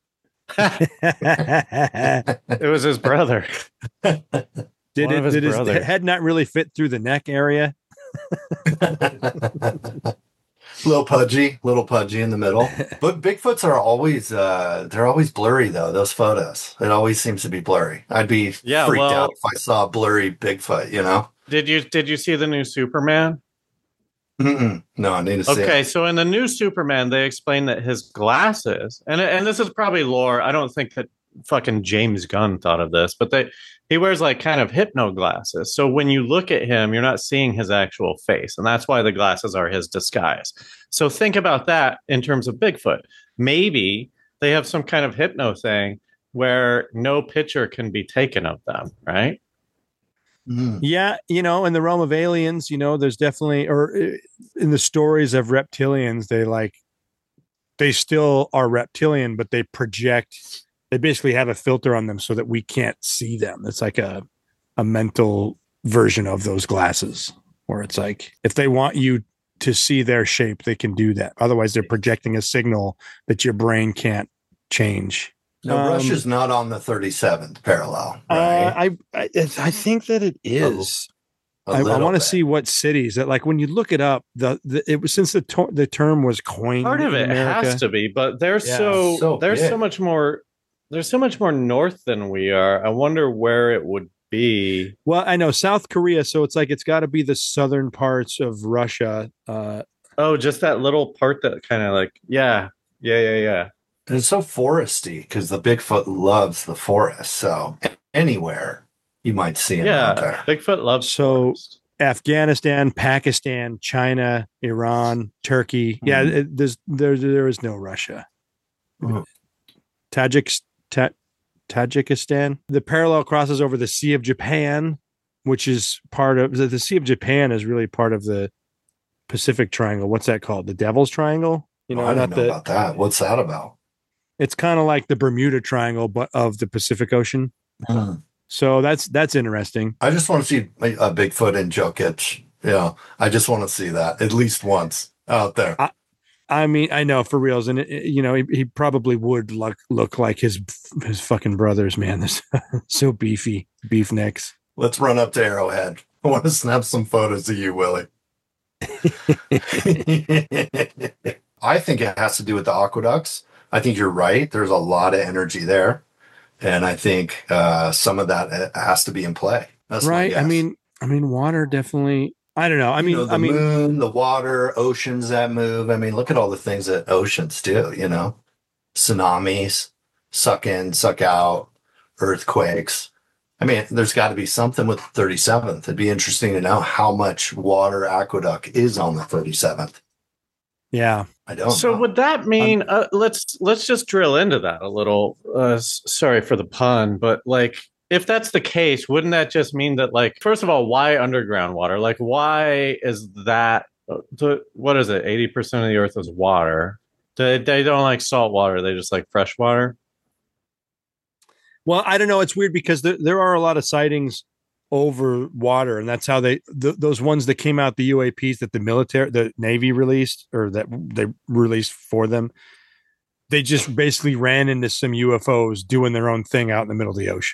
It was his brother. Did his head not really fit through the neck area? little pudgy in the middle. But Bigfoots are always they're always blurry though. Those photos, it always seems to be blurry. I'd be freaked out if I saw a blurry Bigfoot. Did you see the new Superman? No, I need to see it. Okay, so in the new Superman, they explain that his glasses, and this is probably lore. I don't think that fucking James Gunn thought of this, but he wears like kind of hypno glasses. So when you look at him, you're not seeing his actual face, and that's why the glasses are his disguise. So think about that in terms of Bigfoot. Maybe they have some kind of hypno thing where no picture can be taken of them, right? Yeah, in the realm of aliens, there's definitely, or in the stories of reptilians, they still are reptilian, but they basically have a filter on them so that we can't see them. It's like a mental version of those glasses where it's like, if they want you to see their shape, they can do that. Otherwise, they're projecting a signal that your brain can't change. No, Russia's not on the 37th parallel, right? I think that it is. I want to see what cities that, like, when you look it up, it was, since the term was coined. Part of it America, has to be, but they're so much more. There's so much more north than we are. I wonder where it would be. Well, I know South Korea, so it's like it's got to be the southern parts of Russia. Just that little part that kind of like, yeah. And it's so foresty because the Bigfoot loves the forest. So anywhere you might see him out there. Bigfoot loves forest. Afghanistan, Pakistan, China, Iran, Turkey. Mm-hmm. Yeah, there is no Russia. Mm-hmm. Tajikistan. The parallel crosses over the Sea of Japan, which is part of the Sea of Japan is really part of the Pacific Triangle. What's that called? The Devil's Triangle? I don't know about that. What's that about? It's kind of like the Bermuda Triangle, but of the Pacific Ocean. So that's interesting. I just want to see a Bigfoot in Jokic. Yeah, I just want to see that at least once out there. I mean, I know for reals, and he probably would look like his fucking brothers, man. They're so beefy, beef necks. Let's run up to Arrowhead. I want to snap some photos of you, Willie. I think it has to do with the aqueducts. I think you're right. There's a lot of energy there. And I think some of that has to be in play. That's right. I mean, water definitely. I don't know. The moon, the water, oceans that move. I mean, look at all the things that oceans do, tsunamis, suck in, suck out, earthquakes. I mean, there's got to be something with the 37th. It'd be interesting to know how much water aqueduct is on the 37th. Yeah. I don't know. So would that mean let's just drill into that a little. Sorry for the pun, but like if that's the case, wouldn't that just mean that, like, first of all, why underground water? Like, why is that? What is it? 80% of the earth is water. They don't like salt water. They just like fresh water. Well, I don't know. It's weird because there are a lot of sightings over water, and that's how those ones that came out, the UAPs that the Navy released, or that they released for them, they just basically ran into some UFOs doing their own thing out in the middle of the ocean.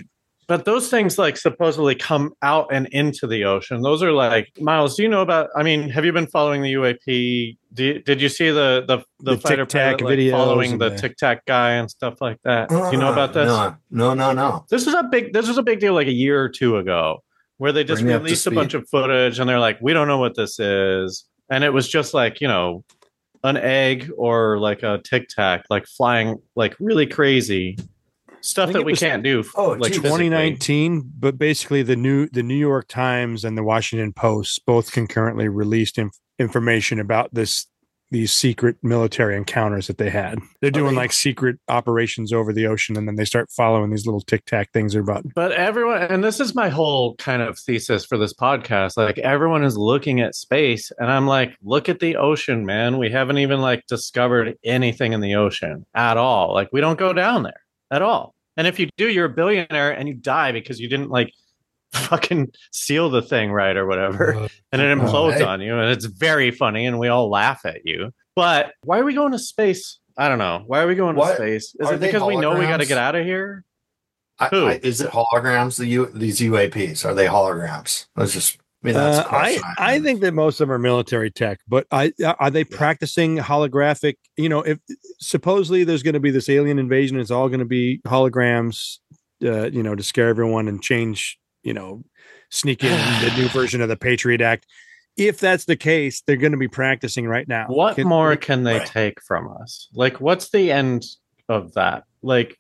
But those things like supposedly come out and into the ocean. Those are like, Miles, do you know about, I mean, have you been following the UAP? Did you see the fighter Tic-Tac pilot like, videos following and the the- Tic Tac guy and stuff like that? Do you know about this? No. This was a big deal like a year or two ago where they just Bring me up to released a bunch speed. of footage and they're like, we don't know what this is. And it was just like, you know, an egg or like a Tic Tac, like flying like really crazy stuff think that it we was- can't do. Oh, like geez. physically. 2019, but basically the New York Times and the Washington Post both concurrently released information about these secret military encounters that they had. They're doing like secret operations over the ocean, and then they start following these little Tic Tac things about. But everyone, and this is my whole kind of thesis for this podcast, like everyone is looking at space, and I'm like, look at the ocean, man. We haven't even like discovered anything in the ocean at all. Like we don't go down there at all. And if you do, you're a billionaire and you die because you didn't like fucking seal the thing right or whatever. And it implodes hey. on you. And it's very funny and we all laugh at you. But why are we going to space? I don't know. Why are we going to What? space? Is Are it they because we know we got to holograms? get out of here? Who? Is it holograms? These UAPs, are they holograms? Let's just. I mean, that's a question. I think that most of them are military tech, but are they practicing holographic? You know, if supposedly there's going to be this alien invasion, it's all going to be holograms, you know, to scare everyone and change, you know, sneak in the new version of the Patriot Act. If that's the case, they're going to be practicing right now. What more can they Right. take from us? Like, what's the end of that? Like,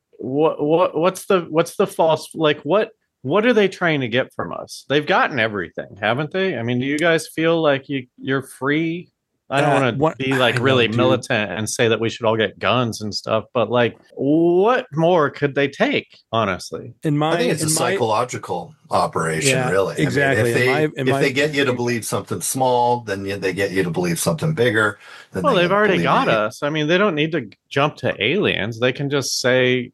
what's the false? Like, what are they trying to get from us? They've gotten everything, haven't they? I mean, do you guys feel like you're free? I don't want to be like really militant and say that we should all get guns and stuff, but like, what more could they take? Honestly, I think it's a psychological operation, really. Exactly. I mean, if they get you to believe something small, then they get you to believe something bigger. Then well, they've already got us. I mean, they don't need to jump to aliens. They can just say,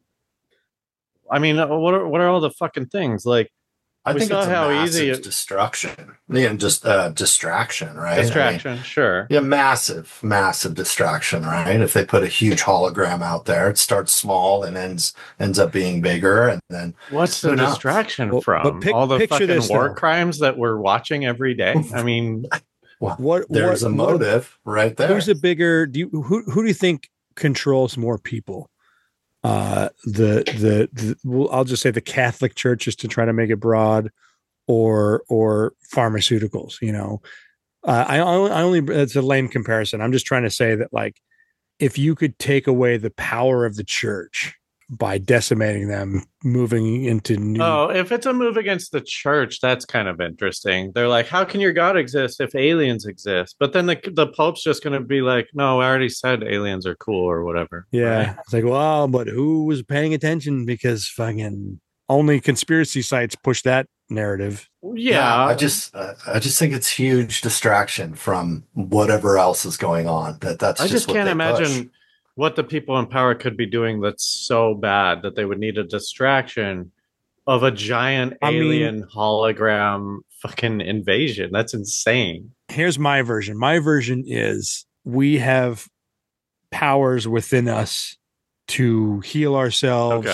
I mean, what are all the fucking things like? I we think saw it's a how massive easy destruction. Yeah, just distraction, right? Distraction, I mean, sure. Yeah, massive distraction, right? If they put a huge hologram out there, it starts small and ends up being bigger, and then what's the distraction from? All the fucking war crimes that we're watching every day. I mean, there's a motive right there. Who's a bigger? Who do you think controls more people? I'll just say the Catholic Church, just to try to make it broad, or pharmaceuticals. You know, I only it's a lame comparison. I'm just trying to say that, like, if you could take away the power of the church by decimating them, moving into new. Oh, if it's a move against the church, that's kind of interesting. They're like, how can your God exist if aliens exist? But then the Pope's just going to be like, no, I already said aliens are cool or whatever. Yeah. Right? It's like, well, but who was paying attention? Because fucking only conspiracy sites push that narrative. Yeah. I just think it's huge distraction from whatever else is going on. That's I just can't imagine push. What the people in power could be doing that's so bad that they would need a distraction of a giant alien hologram fucking invasion. That's insane. Here's my version. My version is we have powers within us to heal ourselves,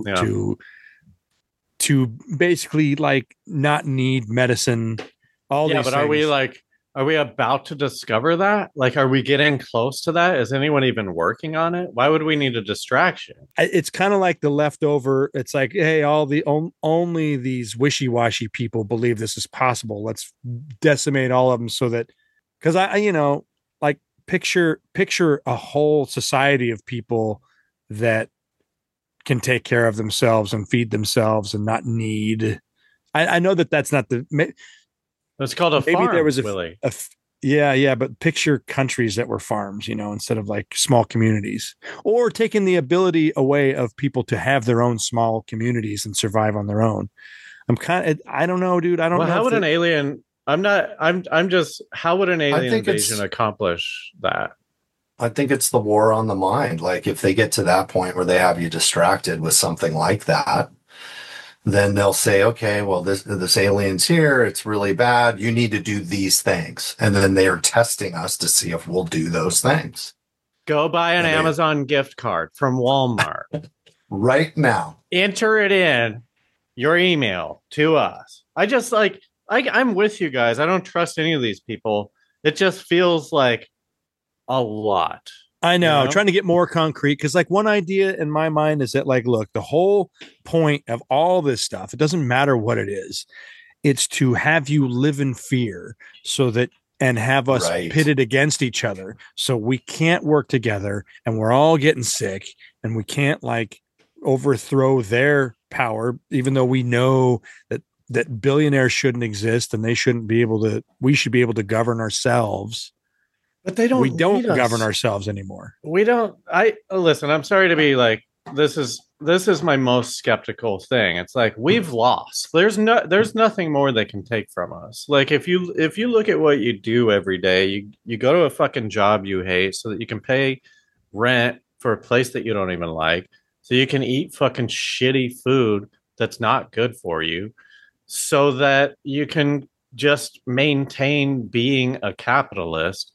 to basically like not need medicine. All these but things. are we about to discover that? Like, are we getting close to that? Is anyone even working on it? Why would we need a distraction? It's kind of like the leftover. It's like, hey, only these wishy-washy people believe this is possible. Let's decimate all of them so that, because like picture a whole society of people that can take care of themselves and feed themselves and not need. I know that's not the. It's called a farm. There was Willie. But picture countries that were farms, instead of like small communities, or taking the ability away of people to have their own small communities and survive on their own. I don't know, dude. I don't know. How would an alien? How would an alien invasion accomplish that? I think it's the war on the mind. Like, if they get to that point where they have you distracted with something like that, then they'll say, okay, well, this alien's here. It's really bad. You need to do these things. And then they are testing us to see if we'll do those things. Go buy an Amazon gift card from Walmart. Right now. Enter it in. your email to us. I just like I'm with you guys. I don't trust any of these people. It just feels like a lot. I know, You know? trying to get more concrete because, like, one idea in my mind is that, like, look, the whole point of all this stuff, it doesn't matter what it is, it's to have you live in fear so that and have us pitted against each other so we can't work together and we're all getting sick and we can't like overthrow their power, even though we know that billionaires shouldn't exist and they shouldn't be able to, we should be able to govern ourselves. But we don't govern ourselves anymore. We don't. Listen, I'm sorry to be like, this is my most skeptical thing. It's like we've lost. There's nothing more they can take from us. Like if you look at what you do every day, you go to a fucking job you hate so that you can pay rent for a place that you don't even like, so you can eat fucking shitty food that's not good for you, so that you can just maintain being a capitalist.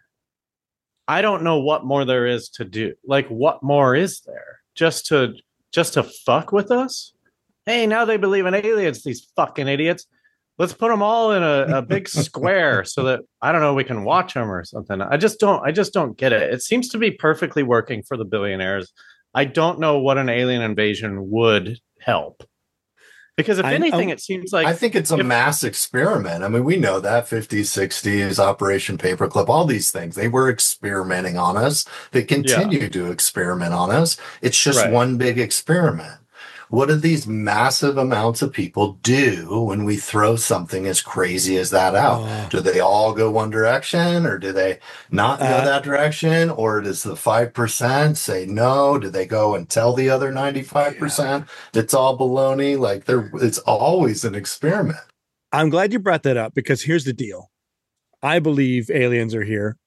I don't know what more there is to do. Like, what more is there? Just to fuck with us? Hey, now they believe in aliens, these fucking idiots. Let's put them all in a big square so that, I don't know, we can watch them or something. I just don't get it. It seems to be perfectly working for the billionaires. I don't know what an alien invasion would help. Because if anything, it seems like... I think it's a mass experiment. I mean, we know that 50s, 60s, Operation Paperclip, all these things, they were experimenting on us. They continue to experiment on us. It's just one big experiment. What do these massive amounts of people do when we throw something as crazy as that out? Do they all go one direction, or do they not go that direction? Or does the 5% say no? Do they go and tell the other 95% it's all baloney? Like it's always an experiment. I'm glad you brought that up because here's the deal. I believe aliens are here.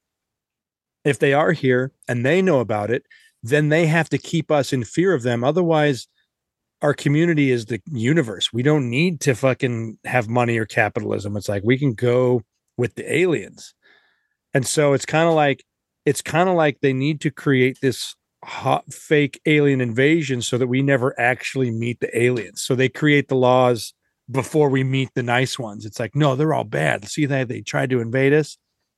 If they are here and they know about it, then they have to keep us in fear of them. Otherwise, our community is the universe. We don't need to fucking have money or capitalism. It's like we can go with the aliens. And so it's kind of like they need to create this hot fake alien invasion so that we never actually meet the aliens. So they create the laws before we meet the nice ones. It's like, no, they're all bad. See that they tried to invade us.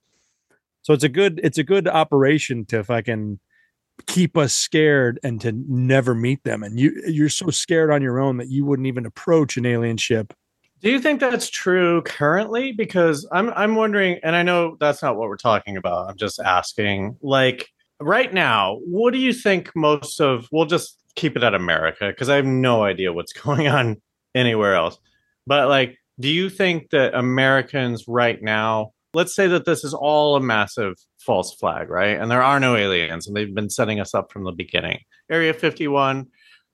So it's a good operation to fucking keep us scared and to never meet them. And you're so scared on your own that you wouldn't even approach an alien ship. Do you think that's true currently? Because I'm wondering, and I know that's not what we're talking about. I'm just asking, like right now, what do you think we'll just keep it at America because I have no idea what's going on anywhere else. But like, do you think that Americans right now, let's say that this is all a massive false flag, right? And there are no aliens, and they've been setting us up from the beginning. Area 51,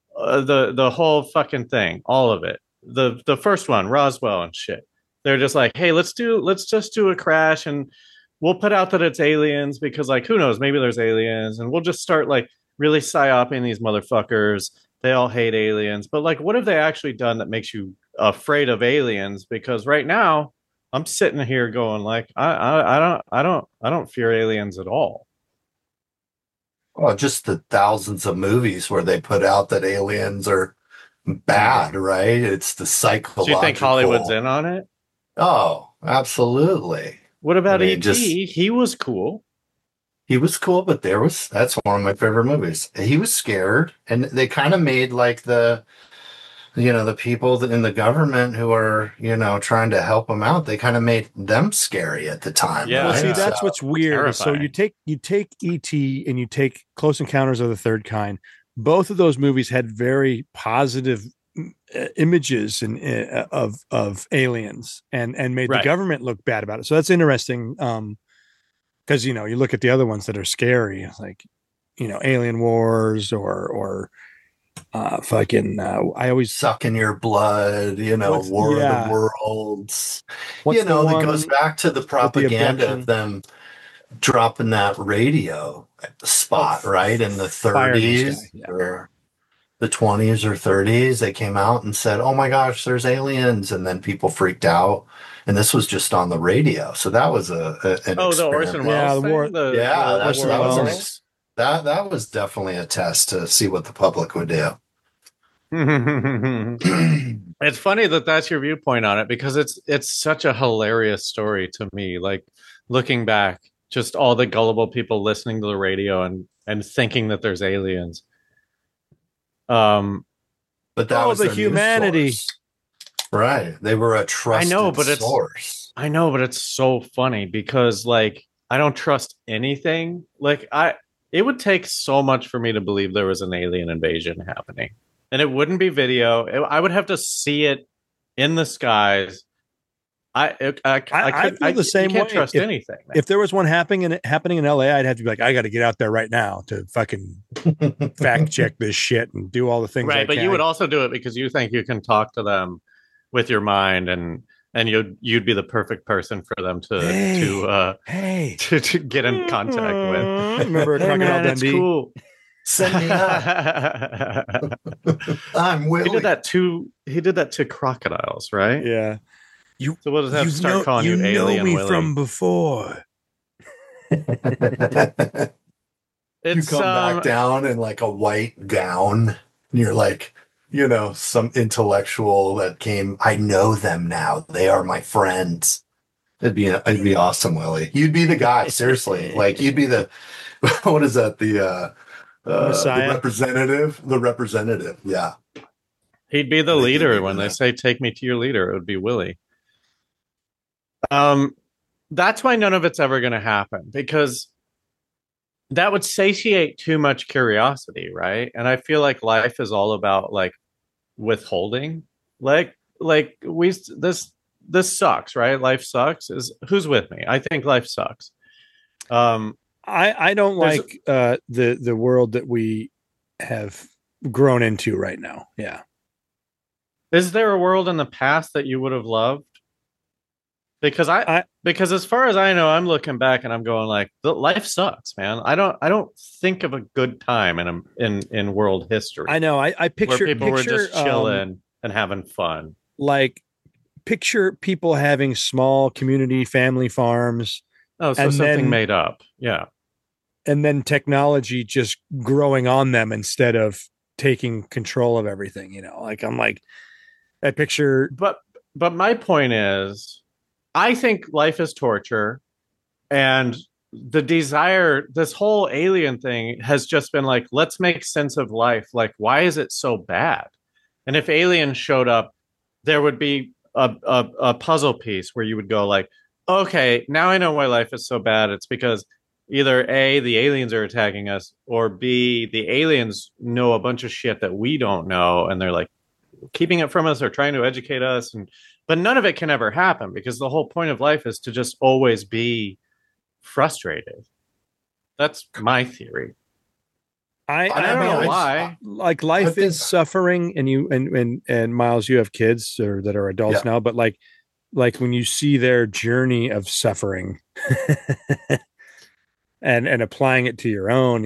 the whole fucking thing, all of it. The first one, Roswell and shit. They're just like, hey, let's just do a crash, and we'll put out that it's aliens because, like, who knows? Maybe there's aliens, and we'll just start like really psyoping these motherfuckers. They all hate aliens, but like, what have they actually done that makes you afraid of aliens? Because right now, I'm sitting here going like, I don't fear aliens at all. Well, just the thousands of movies where they put out that aliens are bad, right? It's the psychological. Do you think Hollywood's in on it? Oh, absolutely. What about E.T.? He was cool. He was cool, but that's one of my favorite movies. He was scared, and they kind of made like the people in the government who are, trying to help him out, they kind of made them scary at the time. Yeah. Right? Well, see, that's what's weird. Terrifying. So you take E.T. and you take Close Encounters of the Third Kind. Both of those movies had very positive images of aliens and made the government look bad about it. So that's interesting. Because, you look at the other ones that are scary, like, Alien Wars or I always Suck in Your Blood, War of the Worlds. That goes back to the propaganda of them dropping that radio spot, right? In the 30s or the 20s or 30s, they came out and said, oh my gosh, there's aliens. And then people freaked out. And this was just on the radio. So that was an experiment. The Orson Welles that was definitely a test to see what the public would do. It's funny that that's your viewpoint on it because it's such a hilarious story to me. Like looking back, just all the gullible people listening to the radio and thinking that there's aliens. Um, But that Oh, was the their news humanity. source. Right. They were a trusted source. I know, but it's so funny because like I don't trust anything. Like it would take so much for me to believe there was an alien invasion happening. And it wouldn't be video. I would have to see it in the skies. I feel the same you can't way. trust anything. Man. If there was one happening in LA, I'd have to be like, I got to get out there right now to fucking fact check this shit and do all the things. Right, but you would also do it because you think you can talk to them with your mind, and you'd be the perfect person for them to get in contact with. Remember Crocodile Dundee? It's cool. Send me up. I'm Willie. He did that to crocodiles, right? Yeah. So what does that start calling you? Alien know me Willie? from before. You come back down in like a white gown. And you're like, some intellectual that came. I know them now. They are my friends. It'd be awesome, Willie. You'd be the guy. Seriously, like you'd be the. What is that? The representative. The representative. Yeah. He'd be the leader when they say, "Take me to your leader." It would be Willie. That's why none of it's ever going to happen because that would satiate too much curiosity, right? And I feel like life is all about like withholding. Like this sucks, right? Life sucks. Who's with me? I think life sucks. I don't like the world that we have grown into right now. Yeah. Is there a world in the past that you would have loved? Because because as far as I know, I'm looking back and I'm going like, life sucks, man. I don't think of a good time in world history. I know. I picture where people were just chilling and having fun. Like picture people having small community family farms. Oh, so something made up. Yeah. And then technology just growing on them instead of taking control of everything, like I'm like, I picture. But my point is, I think life is torture, and the desire, this whole alien thing has just been like, let's make sense of life. Like, why is it so bad? And if aliens showed up, there would be a puzzle piece where you would go like, okay, now I know why life is so bad. It's because either A, the aliens are attacking us, or B, the aliens know a bunch of shit that we don't know, and they're like keeping it from us or trying to educate us. But none of it can ever happen because the whole point of life is to just always be frustrated. That's my theory. I don't know why. Like life is suffering, and you and Miles, you have kids that are adults now, but like when you see their journey of suffering and applying it to your own,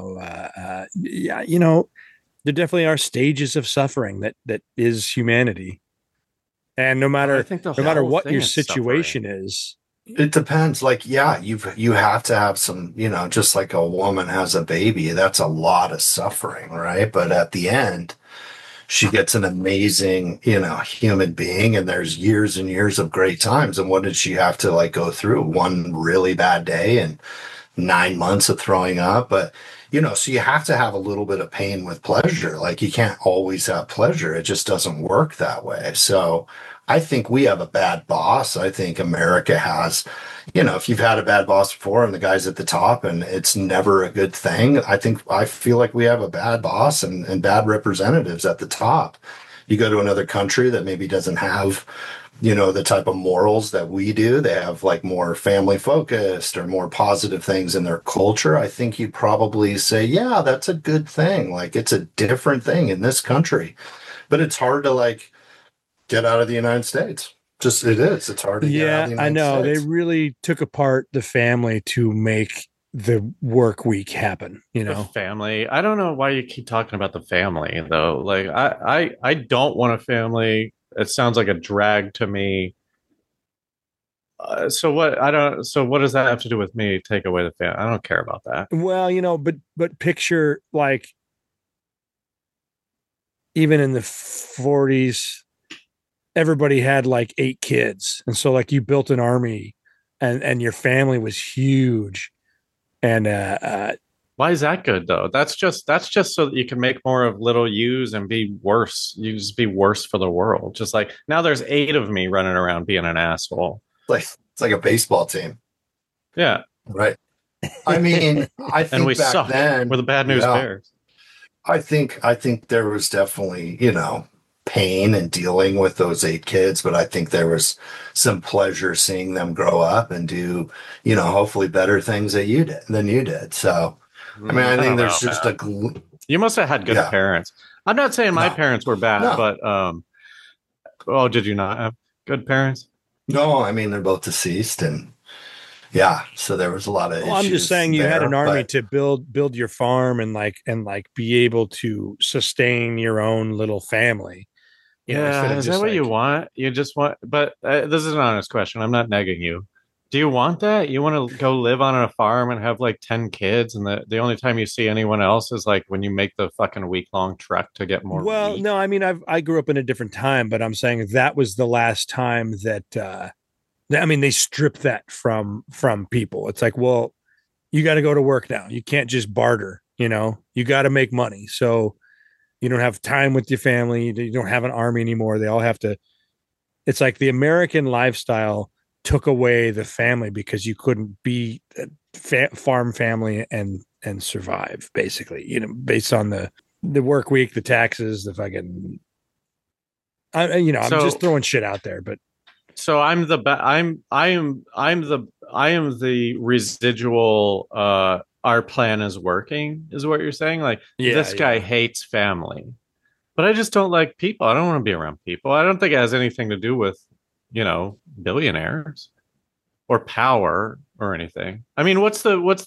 there definitely are stages of suffering that is humanity. And no matter what your situation is, it depends. Like, yeah, you have to have some, just like a woman has a baby, that's a lot of suffering, right? But at the end, she gets an amazing, human being, and there's years and years of great times. And what did she have to like go through? One really bad day and 9 months of throwing up, but so you have to have a little bit of pain with pleasure. Like you can't always have pleasure. It just doesn't work that way. So I think we have a bad boss. I think America has, if you've had a bad boss before and the guy's at the top and it's never a good thing, I feel like we have a bad boss and bad representatives at the top. You go to another country that maybe doesn't have the type of morals that we do. They have like more family focused or more positive things in their culture. I think you'd probably say, yeah, that's a good thing. Like it's a different thing in this country, but it's hard to like get out of the United States. Just it is. It's hard to get out of the United States. I know. They really took apart the family to make the work week happen, The family. I don't know why you keep talking about the family though. Like I don't want a family. It sounds like a drag to me. So what does that have to do with me? Take away the family. I don't care about that. Well, but picture like, even in the 40s, everybody had like 8 kids. And so like you built an army and your family was huge. And why is that good though? That's just so that you can make more of little yous and be worse. You just be worse for the world. Just like now there's 8 of me running around being an asshole. It's like a baseball team. Yeah. Right. I mean, I think and we back suck. then We're the bad news bears. I think there was definitely, pain in dealing with those 8 kids, but I think there was some pleasure seeing them grow up and do, hopefully better things than you did. So, I mean, I think there's just you must have had good parents. I'm not saying my parents were bad, but did you not have good parents? No, I mean, they're both deceased and so there was a lot of issues. I'm just saying you had an army to build your farm and be able to sustain your own little family. Is that what you want? You just want, but this is an honest question. I'm not negging you. Do you want that? You want to go live on a farm and have like 10 kids, and the only time you see anyone else is like when you make the fucking week-long trek to get more meat? No, I mean, I grew up in a different time, but I'm saying that was the last time that they stripped that from people. It's like, well, you got to go to work now. You can't just barter, you got to make money. So you don't have time with your family. You don't have an army anymore. They all have to. It's like the American lifestyle took away the family because you couldn't be a farm family and survive, basically, based on the work week, the taxes, the fucking, I'm just throwing shit out there, but. So I am the residual, our plan is working, is what you're saying? Like, this guy hates family, but I just don't like people. I don't want to be around people. I don't think it has anything to do with, billionaires or power or anything. I mean, what?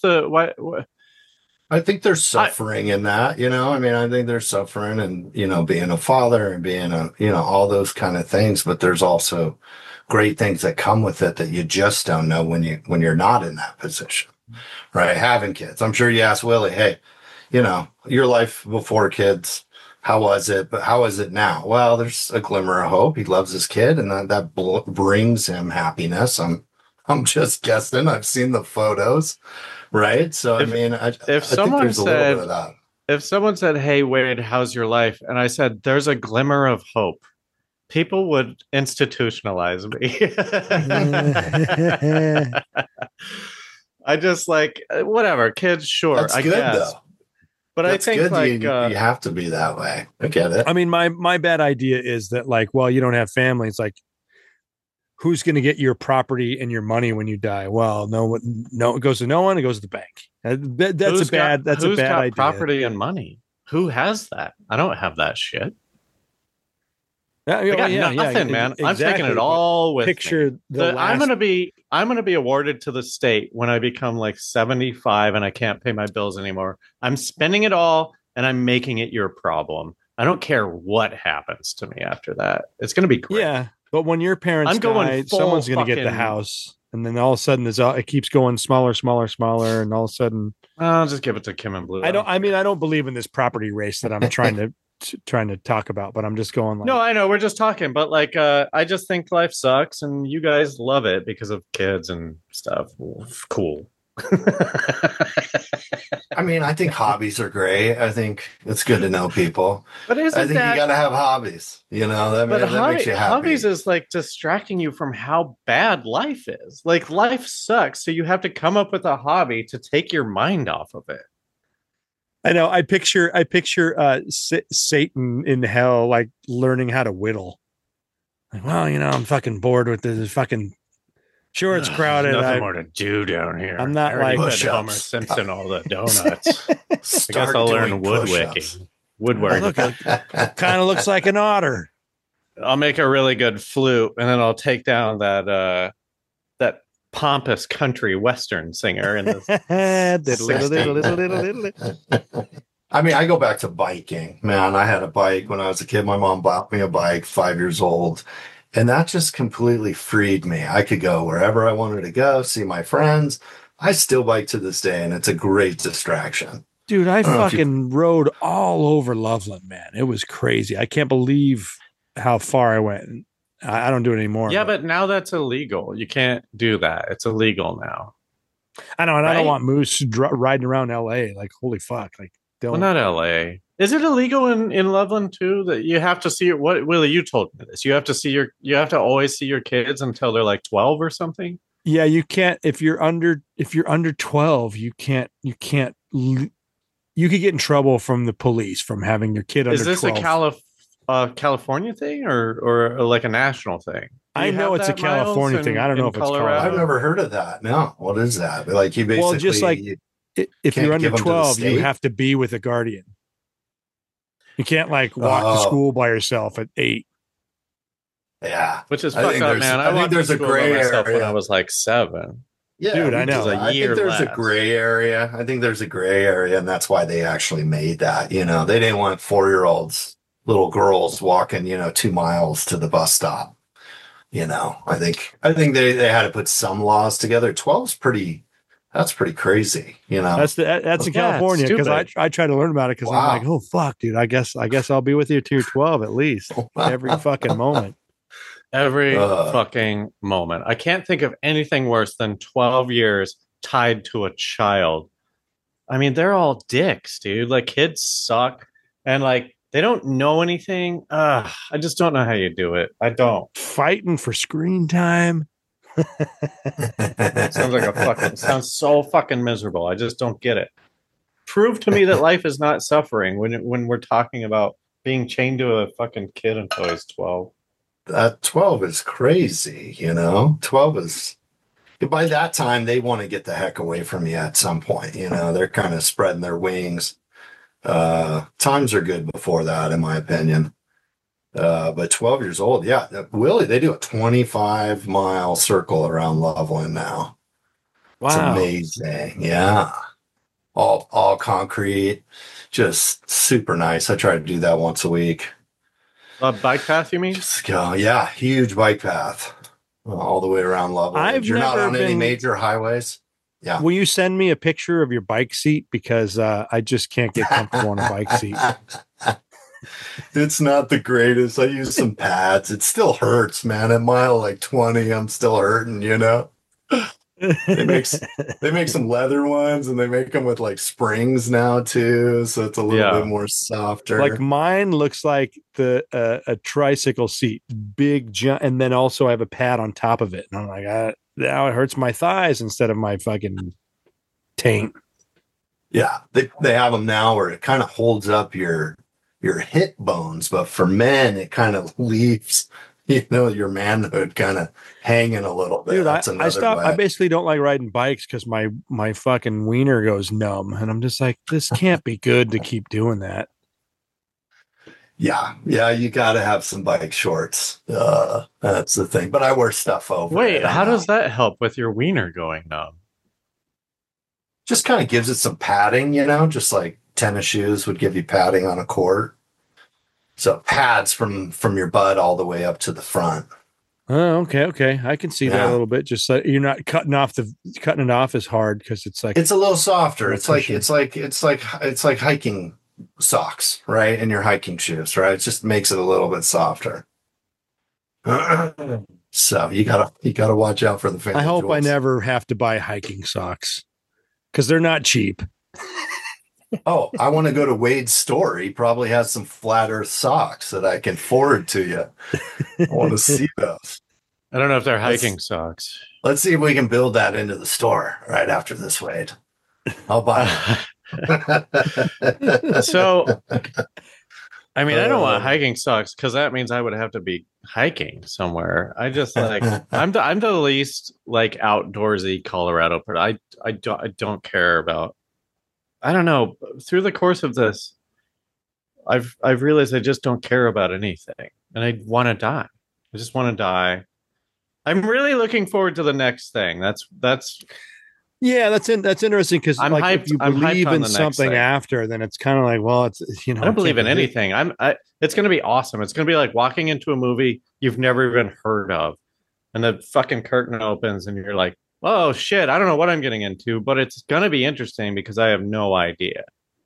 I think there's suffering in that, I mean, I think there's suffering and, being a father and being all those kind of things, but there's also great things that come with it that you just don't know when you're not in that position, right? Having kids. I'm sure you asked Willie, hey, your life before kids, how was it? But how is it now? Well, there's a glimmer of hope. He loves his kid and that brings him happiness. I'm just guessing. I've seen the photos, right? So, I think there's a little bit of that. If someone said, hey, Wade, how's your life? And I said, there's a glimmer of hope, people would institutionalize me. I just whatever, kids, sure. That's I good, guess. Though. But That's I think good. You have to be that way. I get it. I mean, my bad idea is that you don't have family. It's like, who's going to get your property and your money when you die? Well, no, it goes to no one. It goes to the bank. That's a bad idea. Property and money. Who has that? I don't have that shit. Nothing, man. Exactly. I'm taking it all with me. I'm gonna be awarded to the state when I become 75 and I can't pay my bills anymore. I'm spending it all and I'm making it your problem. I don't care what happens to me after that. It's gonna be great. Yeah, but when your parents die, someone's gonna get the house, and then all of a sudden it keeps going smaller, and all of a sudden I'll just give it to Kim and Blue. I don't believe in this property race that I'm trying to talk about, but I'm just going no, I know we're just talking, but I just think life sucks and you guys love it because of kids and stuff. Cool. I mean, I think hobbies are great. I think it's good to know people. But I think you got to have hobbies. That makes you happy. Hobbies is distracting you from how bad life is. Life sucks, so you have to come up with a hobby to take your mind off of it. I know. I picture Satan in hell, learning how to whittle. I'm fucking bored with this fucking. Sure, it's crowded. Nothing more to do down here. I'm not Homer Simpson all the donuts. I guess I'll learn woodworking. Look, kind of looks like an otter. I'll make a really good flute, and then I'll take down that pompous country western singer in the I mean, I go back to biking. Man, I had a bike when I was a kid. My mom bought me a bike, 5 years old. And that just completely freed me. I could go wherever I wanted to go, see my friends. I still bike to this day, and it's a great distraction. Dude, I don't know if you- fucking rode all over Loveland, man. It was crazy. I can't believe how far I went. I don't do it anymore. Yeah, but now that's illegal. You can't do that. It's illegal now. I know, and I right? don't want moose riding around LA. Like, holy fuck. Like, Well, don't. not LA. Is it illegal in Loveland too? That you have to see what Willie, you told me this. You have to always see your kids until they're like 12 or something. Yeah, you can't if you're under 12, you could get in trouble from the police from having your kid under 12. Is this a California thing or like a national thing? I know it's a California thing. I don't know if it's Colorado. I've never heard of that. No. What is that? Like you basically just like if you're under 12, you have to be with a guardian. You can't like walk to school by yourself at 8. Yeah. Which is fucked up, man. I think there's a gray area when I was like 7. Yeah, dude, I know. I think there's a gray area. I think there's a gray area, and that's why they actually made that. You know, they didn't want 4-year-olds, little girls walking, 2 miles to the bus stop. You know, I think they had to put some laws together. 12's that's pretty crazy. You know, that's in California because I try to learn about it because I'm like, oh fuck, dude, I guess I'll be with you till you're 12 at least every fucking moment. Every fucking moment. I can't think of anything worse than 12 years tied to a child. I mean, they're all dicks, dude. Like, kids suck. And, like, they don't know anything. I just don't know how you do it. I don't. Fighting for screen time. Sounds so fucking miserable. I just don't get it. Prove to me that life is not suffering when we're talking about being chained to a fucking kid until he's 12. That 12 is crazy, 12 is, by that time, they want to get the heck away from you at some point, they're kind of spreading their wings. Times are good before that, in my opinion. But 12 years old, yeah, Willie, they do a 25-mile circle around Loveland now. Wow. It's amazing. Yeah. All concrete, just super nice. I try to do that once a week. A bike path, you mean? Just go, yeah, huge bike path all the way around Loveland. You're not on any major highways. Yeah. Will you send me a picture of your bike seat because I just can't get comfortable on a bike seat. It's not the greatest. I use some pads. It still hurts, man. At mile like 20, I'm still hurting. They make some leather ones, and they make them with like springs now too, so it's a little bit more softer. Like mine looks like a tricycle seat, big jump, and then also I have a pad on top of it, and I'm like, now it hurts my thighs instead of my fucking taint. Yeah, they have them now where it kind of holds up your hip bones, but for men, it kind of leaves your manhood kind of hanging a little bit. Dude, I basically don't like riding bikes because my fucking wiener goes numb, and I'm just like, this can't be good to keep doing that. Yeah, you got to have some bike shorts. That's the thing. But I wear stuff over. Wait, how does that help with your wiener going numb? Just kind of gives it some padding, just like tennis shoes would give you padding on a court. So pads from your butt all the way up to the front. Oh, okay. I can see that a little bit. Just so you're not cutting it off as hard because it's like it's a little softer. It's like hiking socks, right? And your hiking shoes, right? It just makes it a little bit softer. So you gotta watch out for the fans. I hope I never have to buy hiking socks because they're not cheap. Oh, I want to go to Wade's store. He probably has some flat earth socks that I can forward to you. I want to see those. I don't know if they're hiking socks. Let's see if we can build that into the store right after this, Wade. I'll buy them. So, I mean, I don't want hiking socks because that means I would have to be hiking somewhere. I just like I'm the least like outdoorsy Colorado person. I don't care about. I don't know. Through the course of this, I've realized I just don't care about anything, and I want to die. I just want to die. I'm really looking forward to the next thing. That's interesting because if you believe in something after, then it's kind of like, well, it's I don't believe in anything. It's going to be awesome. It's going to be like walking into a movie you've never even heard of, and the fucking curtain opens, and you're like, oh shit, I don't know what I'm getting into, but it's going to be interesting because I have no idea.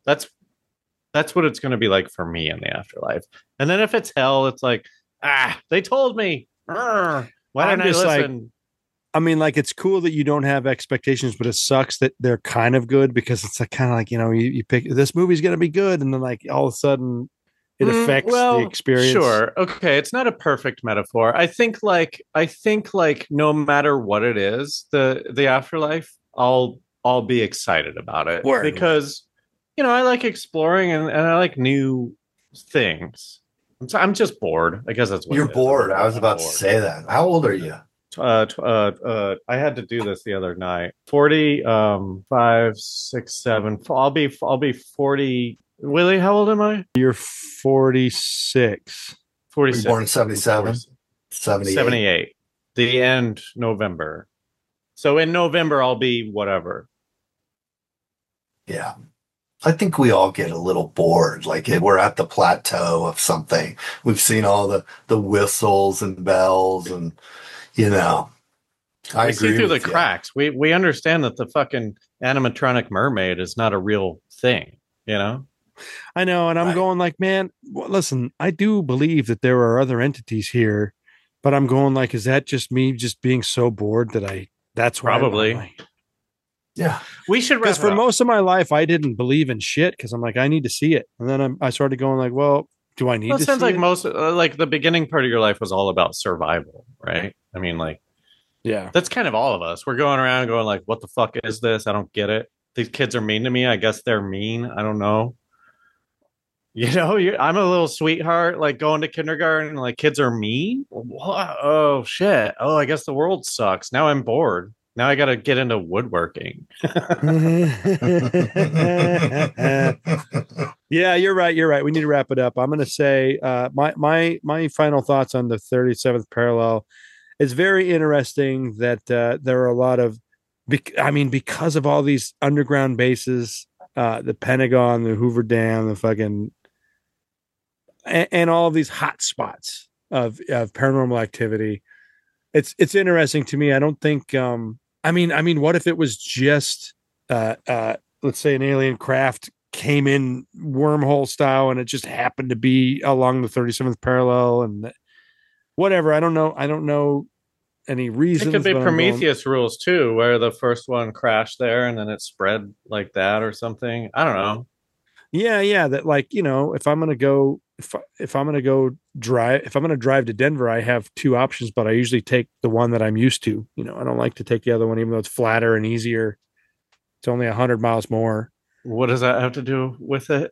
That's what it's going to be like for me in the afterlife. And then if it's hell, it's like, they told me. Why didn't I listen? I mean, like, it's cool that you don't have expectations, but it sucks that they're kind of good, because it's like kind of like, you pick this movie's going to be good, and then like all of a sudden it affects the experience. Sure. Okay. It's not a perfect metaphor. I think like no matter what it is, the afterlife, I'll be excited about it. Word. Because, I like exploring and I like new things. I'm just bored. I guess that's what you're bored. I was about to say that. How old are you? I had to do this the other night. 40, 5, 6, 7. I'll be 40. Willie, how old am I? You're 46. 46. Born in 77. 78. The end November. So in November I'll be whatever. Yeah. I think we all get a little bored. Like we're at the plateau of something. We've seen all the whistles and bells, and I agree. See through the cracks. We understand that the fucking animatronic mermaid is not a real thing. I know, and I'm going like, man, listen, I do believe that there are other entities here, but I'm going like, is that just me just being so bored that that's why probably. Yeah, we should, because for most of my life I didn't believe in shit because I'm like, I need to see it, and then I started going like, well, do I need to? It sounds see like it? Most like the beginning part of your life was all about survival, right? I mean, like, yeah, that's kind of all of us. We're going around going like, what the fuck is this? I don't get it. These kids are mean to me. I guess they're mean. I don't know. I'm a little sweetheart, like going to kindergarten, like kids are mean. What? Oh shit. Oh, I guess the world sucks. Now I'm bored. Now I got to get into woodworking. Yeah, you're right. We need to wrap it up. I'm going to say my final thoughts on the 37th parallel. It's very interesting that there are a lot of, because of all these underground bases, the Pentagon, the Hoover Dam, the fucking, and all of these hot spots of paranormal activity. It's interesting to me. I don't think. What if it was just, let's say, an alien craft came in wormhole style, and it just happened to be along the 37th parallel, and whatever. I don't know any reasons. It could be Prometheus rules too, where the first one crashed there and then it spread like that or something. I don't know. Yeah. That, like, if I'm gonna go. If I'm going to drive to Denver, I have two options, but I usually take the one that I'm used to. I don't like to take the other one, even though it's flatter and easier. It's only 100 miles more. What does that have to do with it?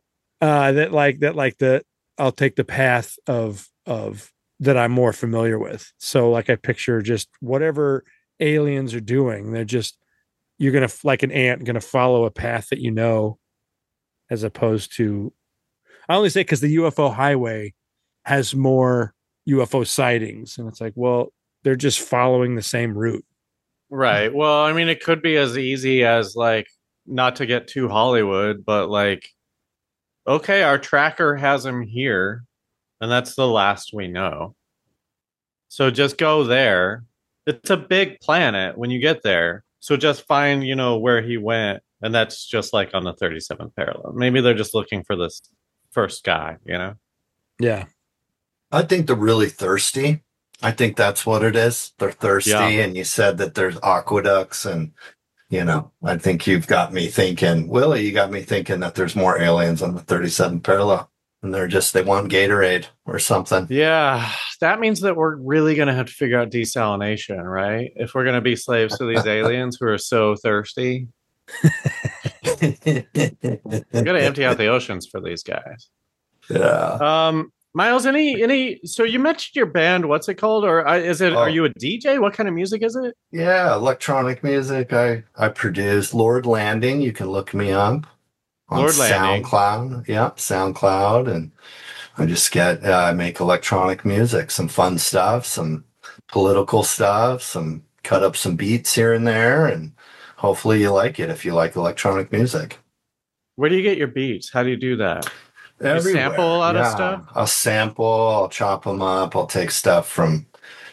I'll take the path of that I'm more familiar with. So like I picture just whatever aliens are doing, you're going to, like an ant, going to follow a path that as opposed to, I only say because the UFO highway has more UFO sightings, and it's like, well, they're just following the same route. Right. Well, it could be as easy as, like, not to get too Hollywood, but like, okay, our tracker has him here, and that's the last we know. So just go there. It's a big planet when you get there. So just find, where he went, and that's just like on the 37th parallel. Maybe they're just looking for this first guy, Yeah. I think they're really thirsty. I think that's what it is. They're thirsty. Yeah. And you said that there's aqueducts, and I think you've got me thinking, Willie, you got me thinking that there's more aliens on the 37th parallel, and they want Gatorade or something. Yeah, that means that we're really going to have to figure out desalination, right? If we're going to be slaves to these aliens who are so thirsty. You gotta empty out the oceans for these guys. Yeah. Miles, so you mentioned your band, what's it called? Or are you a DJ? What kind of music is it? Yeah, electronic music. I produce Lord Landing. You can look me up on Lord Landing. SoundCloud. Yep, SoundCloud. And I just make electronic music, some fun stuff, some political stuff, cut up some beats here and there, and hopefully you like it if you like electronic music. Where do you get your beats? How do you do that? Everywhere. You sample a lot of stuff? I'll sample, I'll chop them up, I'll take stuff from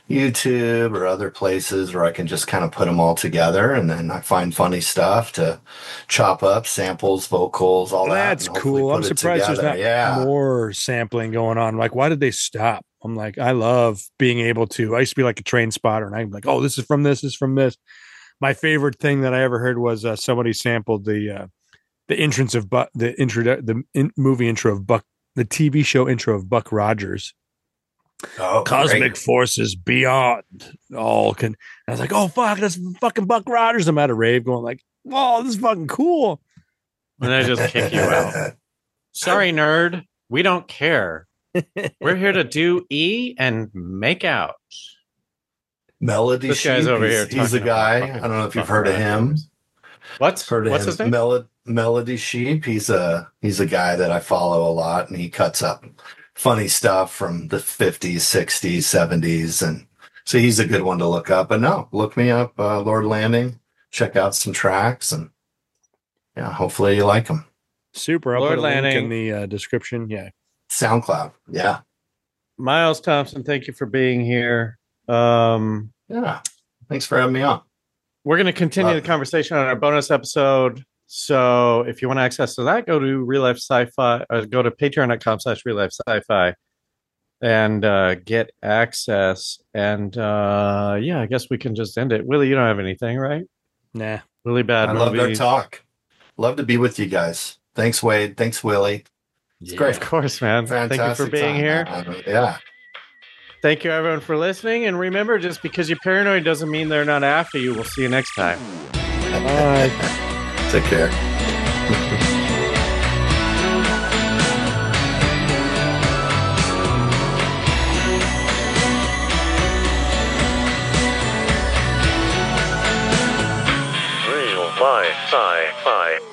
YouTube or other places where I can just kind of put them all together, and then I find funny stuff to chop up, samples, vocals, all that. That's and hopefully cool. I'm put it surprised there's together. not more sampling going on. Like, why did they stop? I'm like, I love being able to. I used to be like a train spotter, and I'm like, oh, this is from this, is from this. My favorite thing that I ever heard was somebody sampled the entrance of movie intro of Buck, the TV show intro of Buck Rogers. Oh, Cosmic great. forces beyond all can. I was like, oh fuck, that's fucking Buck Rogers. I'm at a rave going like, whoa, this is fucking cool. And they just kick you out. Sorry, nerd. We don't care. We're here to do E and make out. Melody This guy's Sheep, over here. he's a talking guy. about I don't know if you've fucking heard of him. What's his name? Melody Sheep. He's a guy that I follow a lot, and he cuts up funny stuff from the 50s, 60s, 70s, and so he's a good one to look up. But no, look me up, Lord Landing. Check out some tracks, and yeah, hopefully you like them. Super. I'll Lord put a link Lanning. in the description. Yeah. SoundCloud. Yeah. Miles Thompson, thank you for being here. Yeah. Thanks for having me on. We're going to continue Love the it. conversation on our bonus episode. So if you want access to that, go to Real Life Sci-Fi, go to patreon.com/Real Life Sci-Fi and get access. And yeah, I guess we can just end it. Willie, you don't have anything, right? Nah. Really bad I love their movies. talk. Love to be with you guys. Thanks, Wade. Thanks, Willie. It's great. Of course, man. Fantastic Thank you for being time. here. Yeah. Thank you, everyone, for listening. And remember, just because you're paranoid doesn't mean they're not after you. We'll see you next time. Bye. Take care. Real life sci-fi.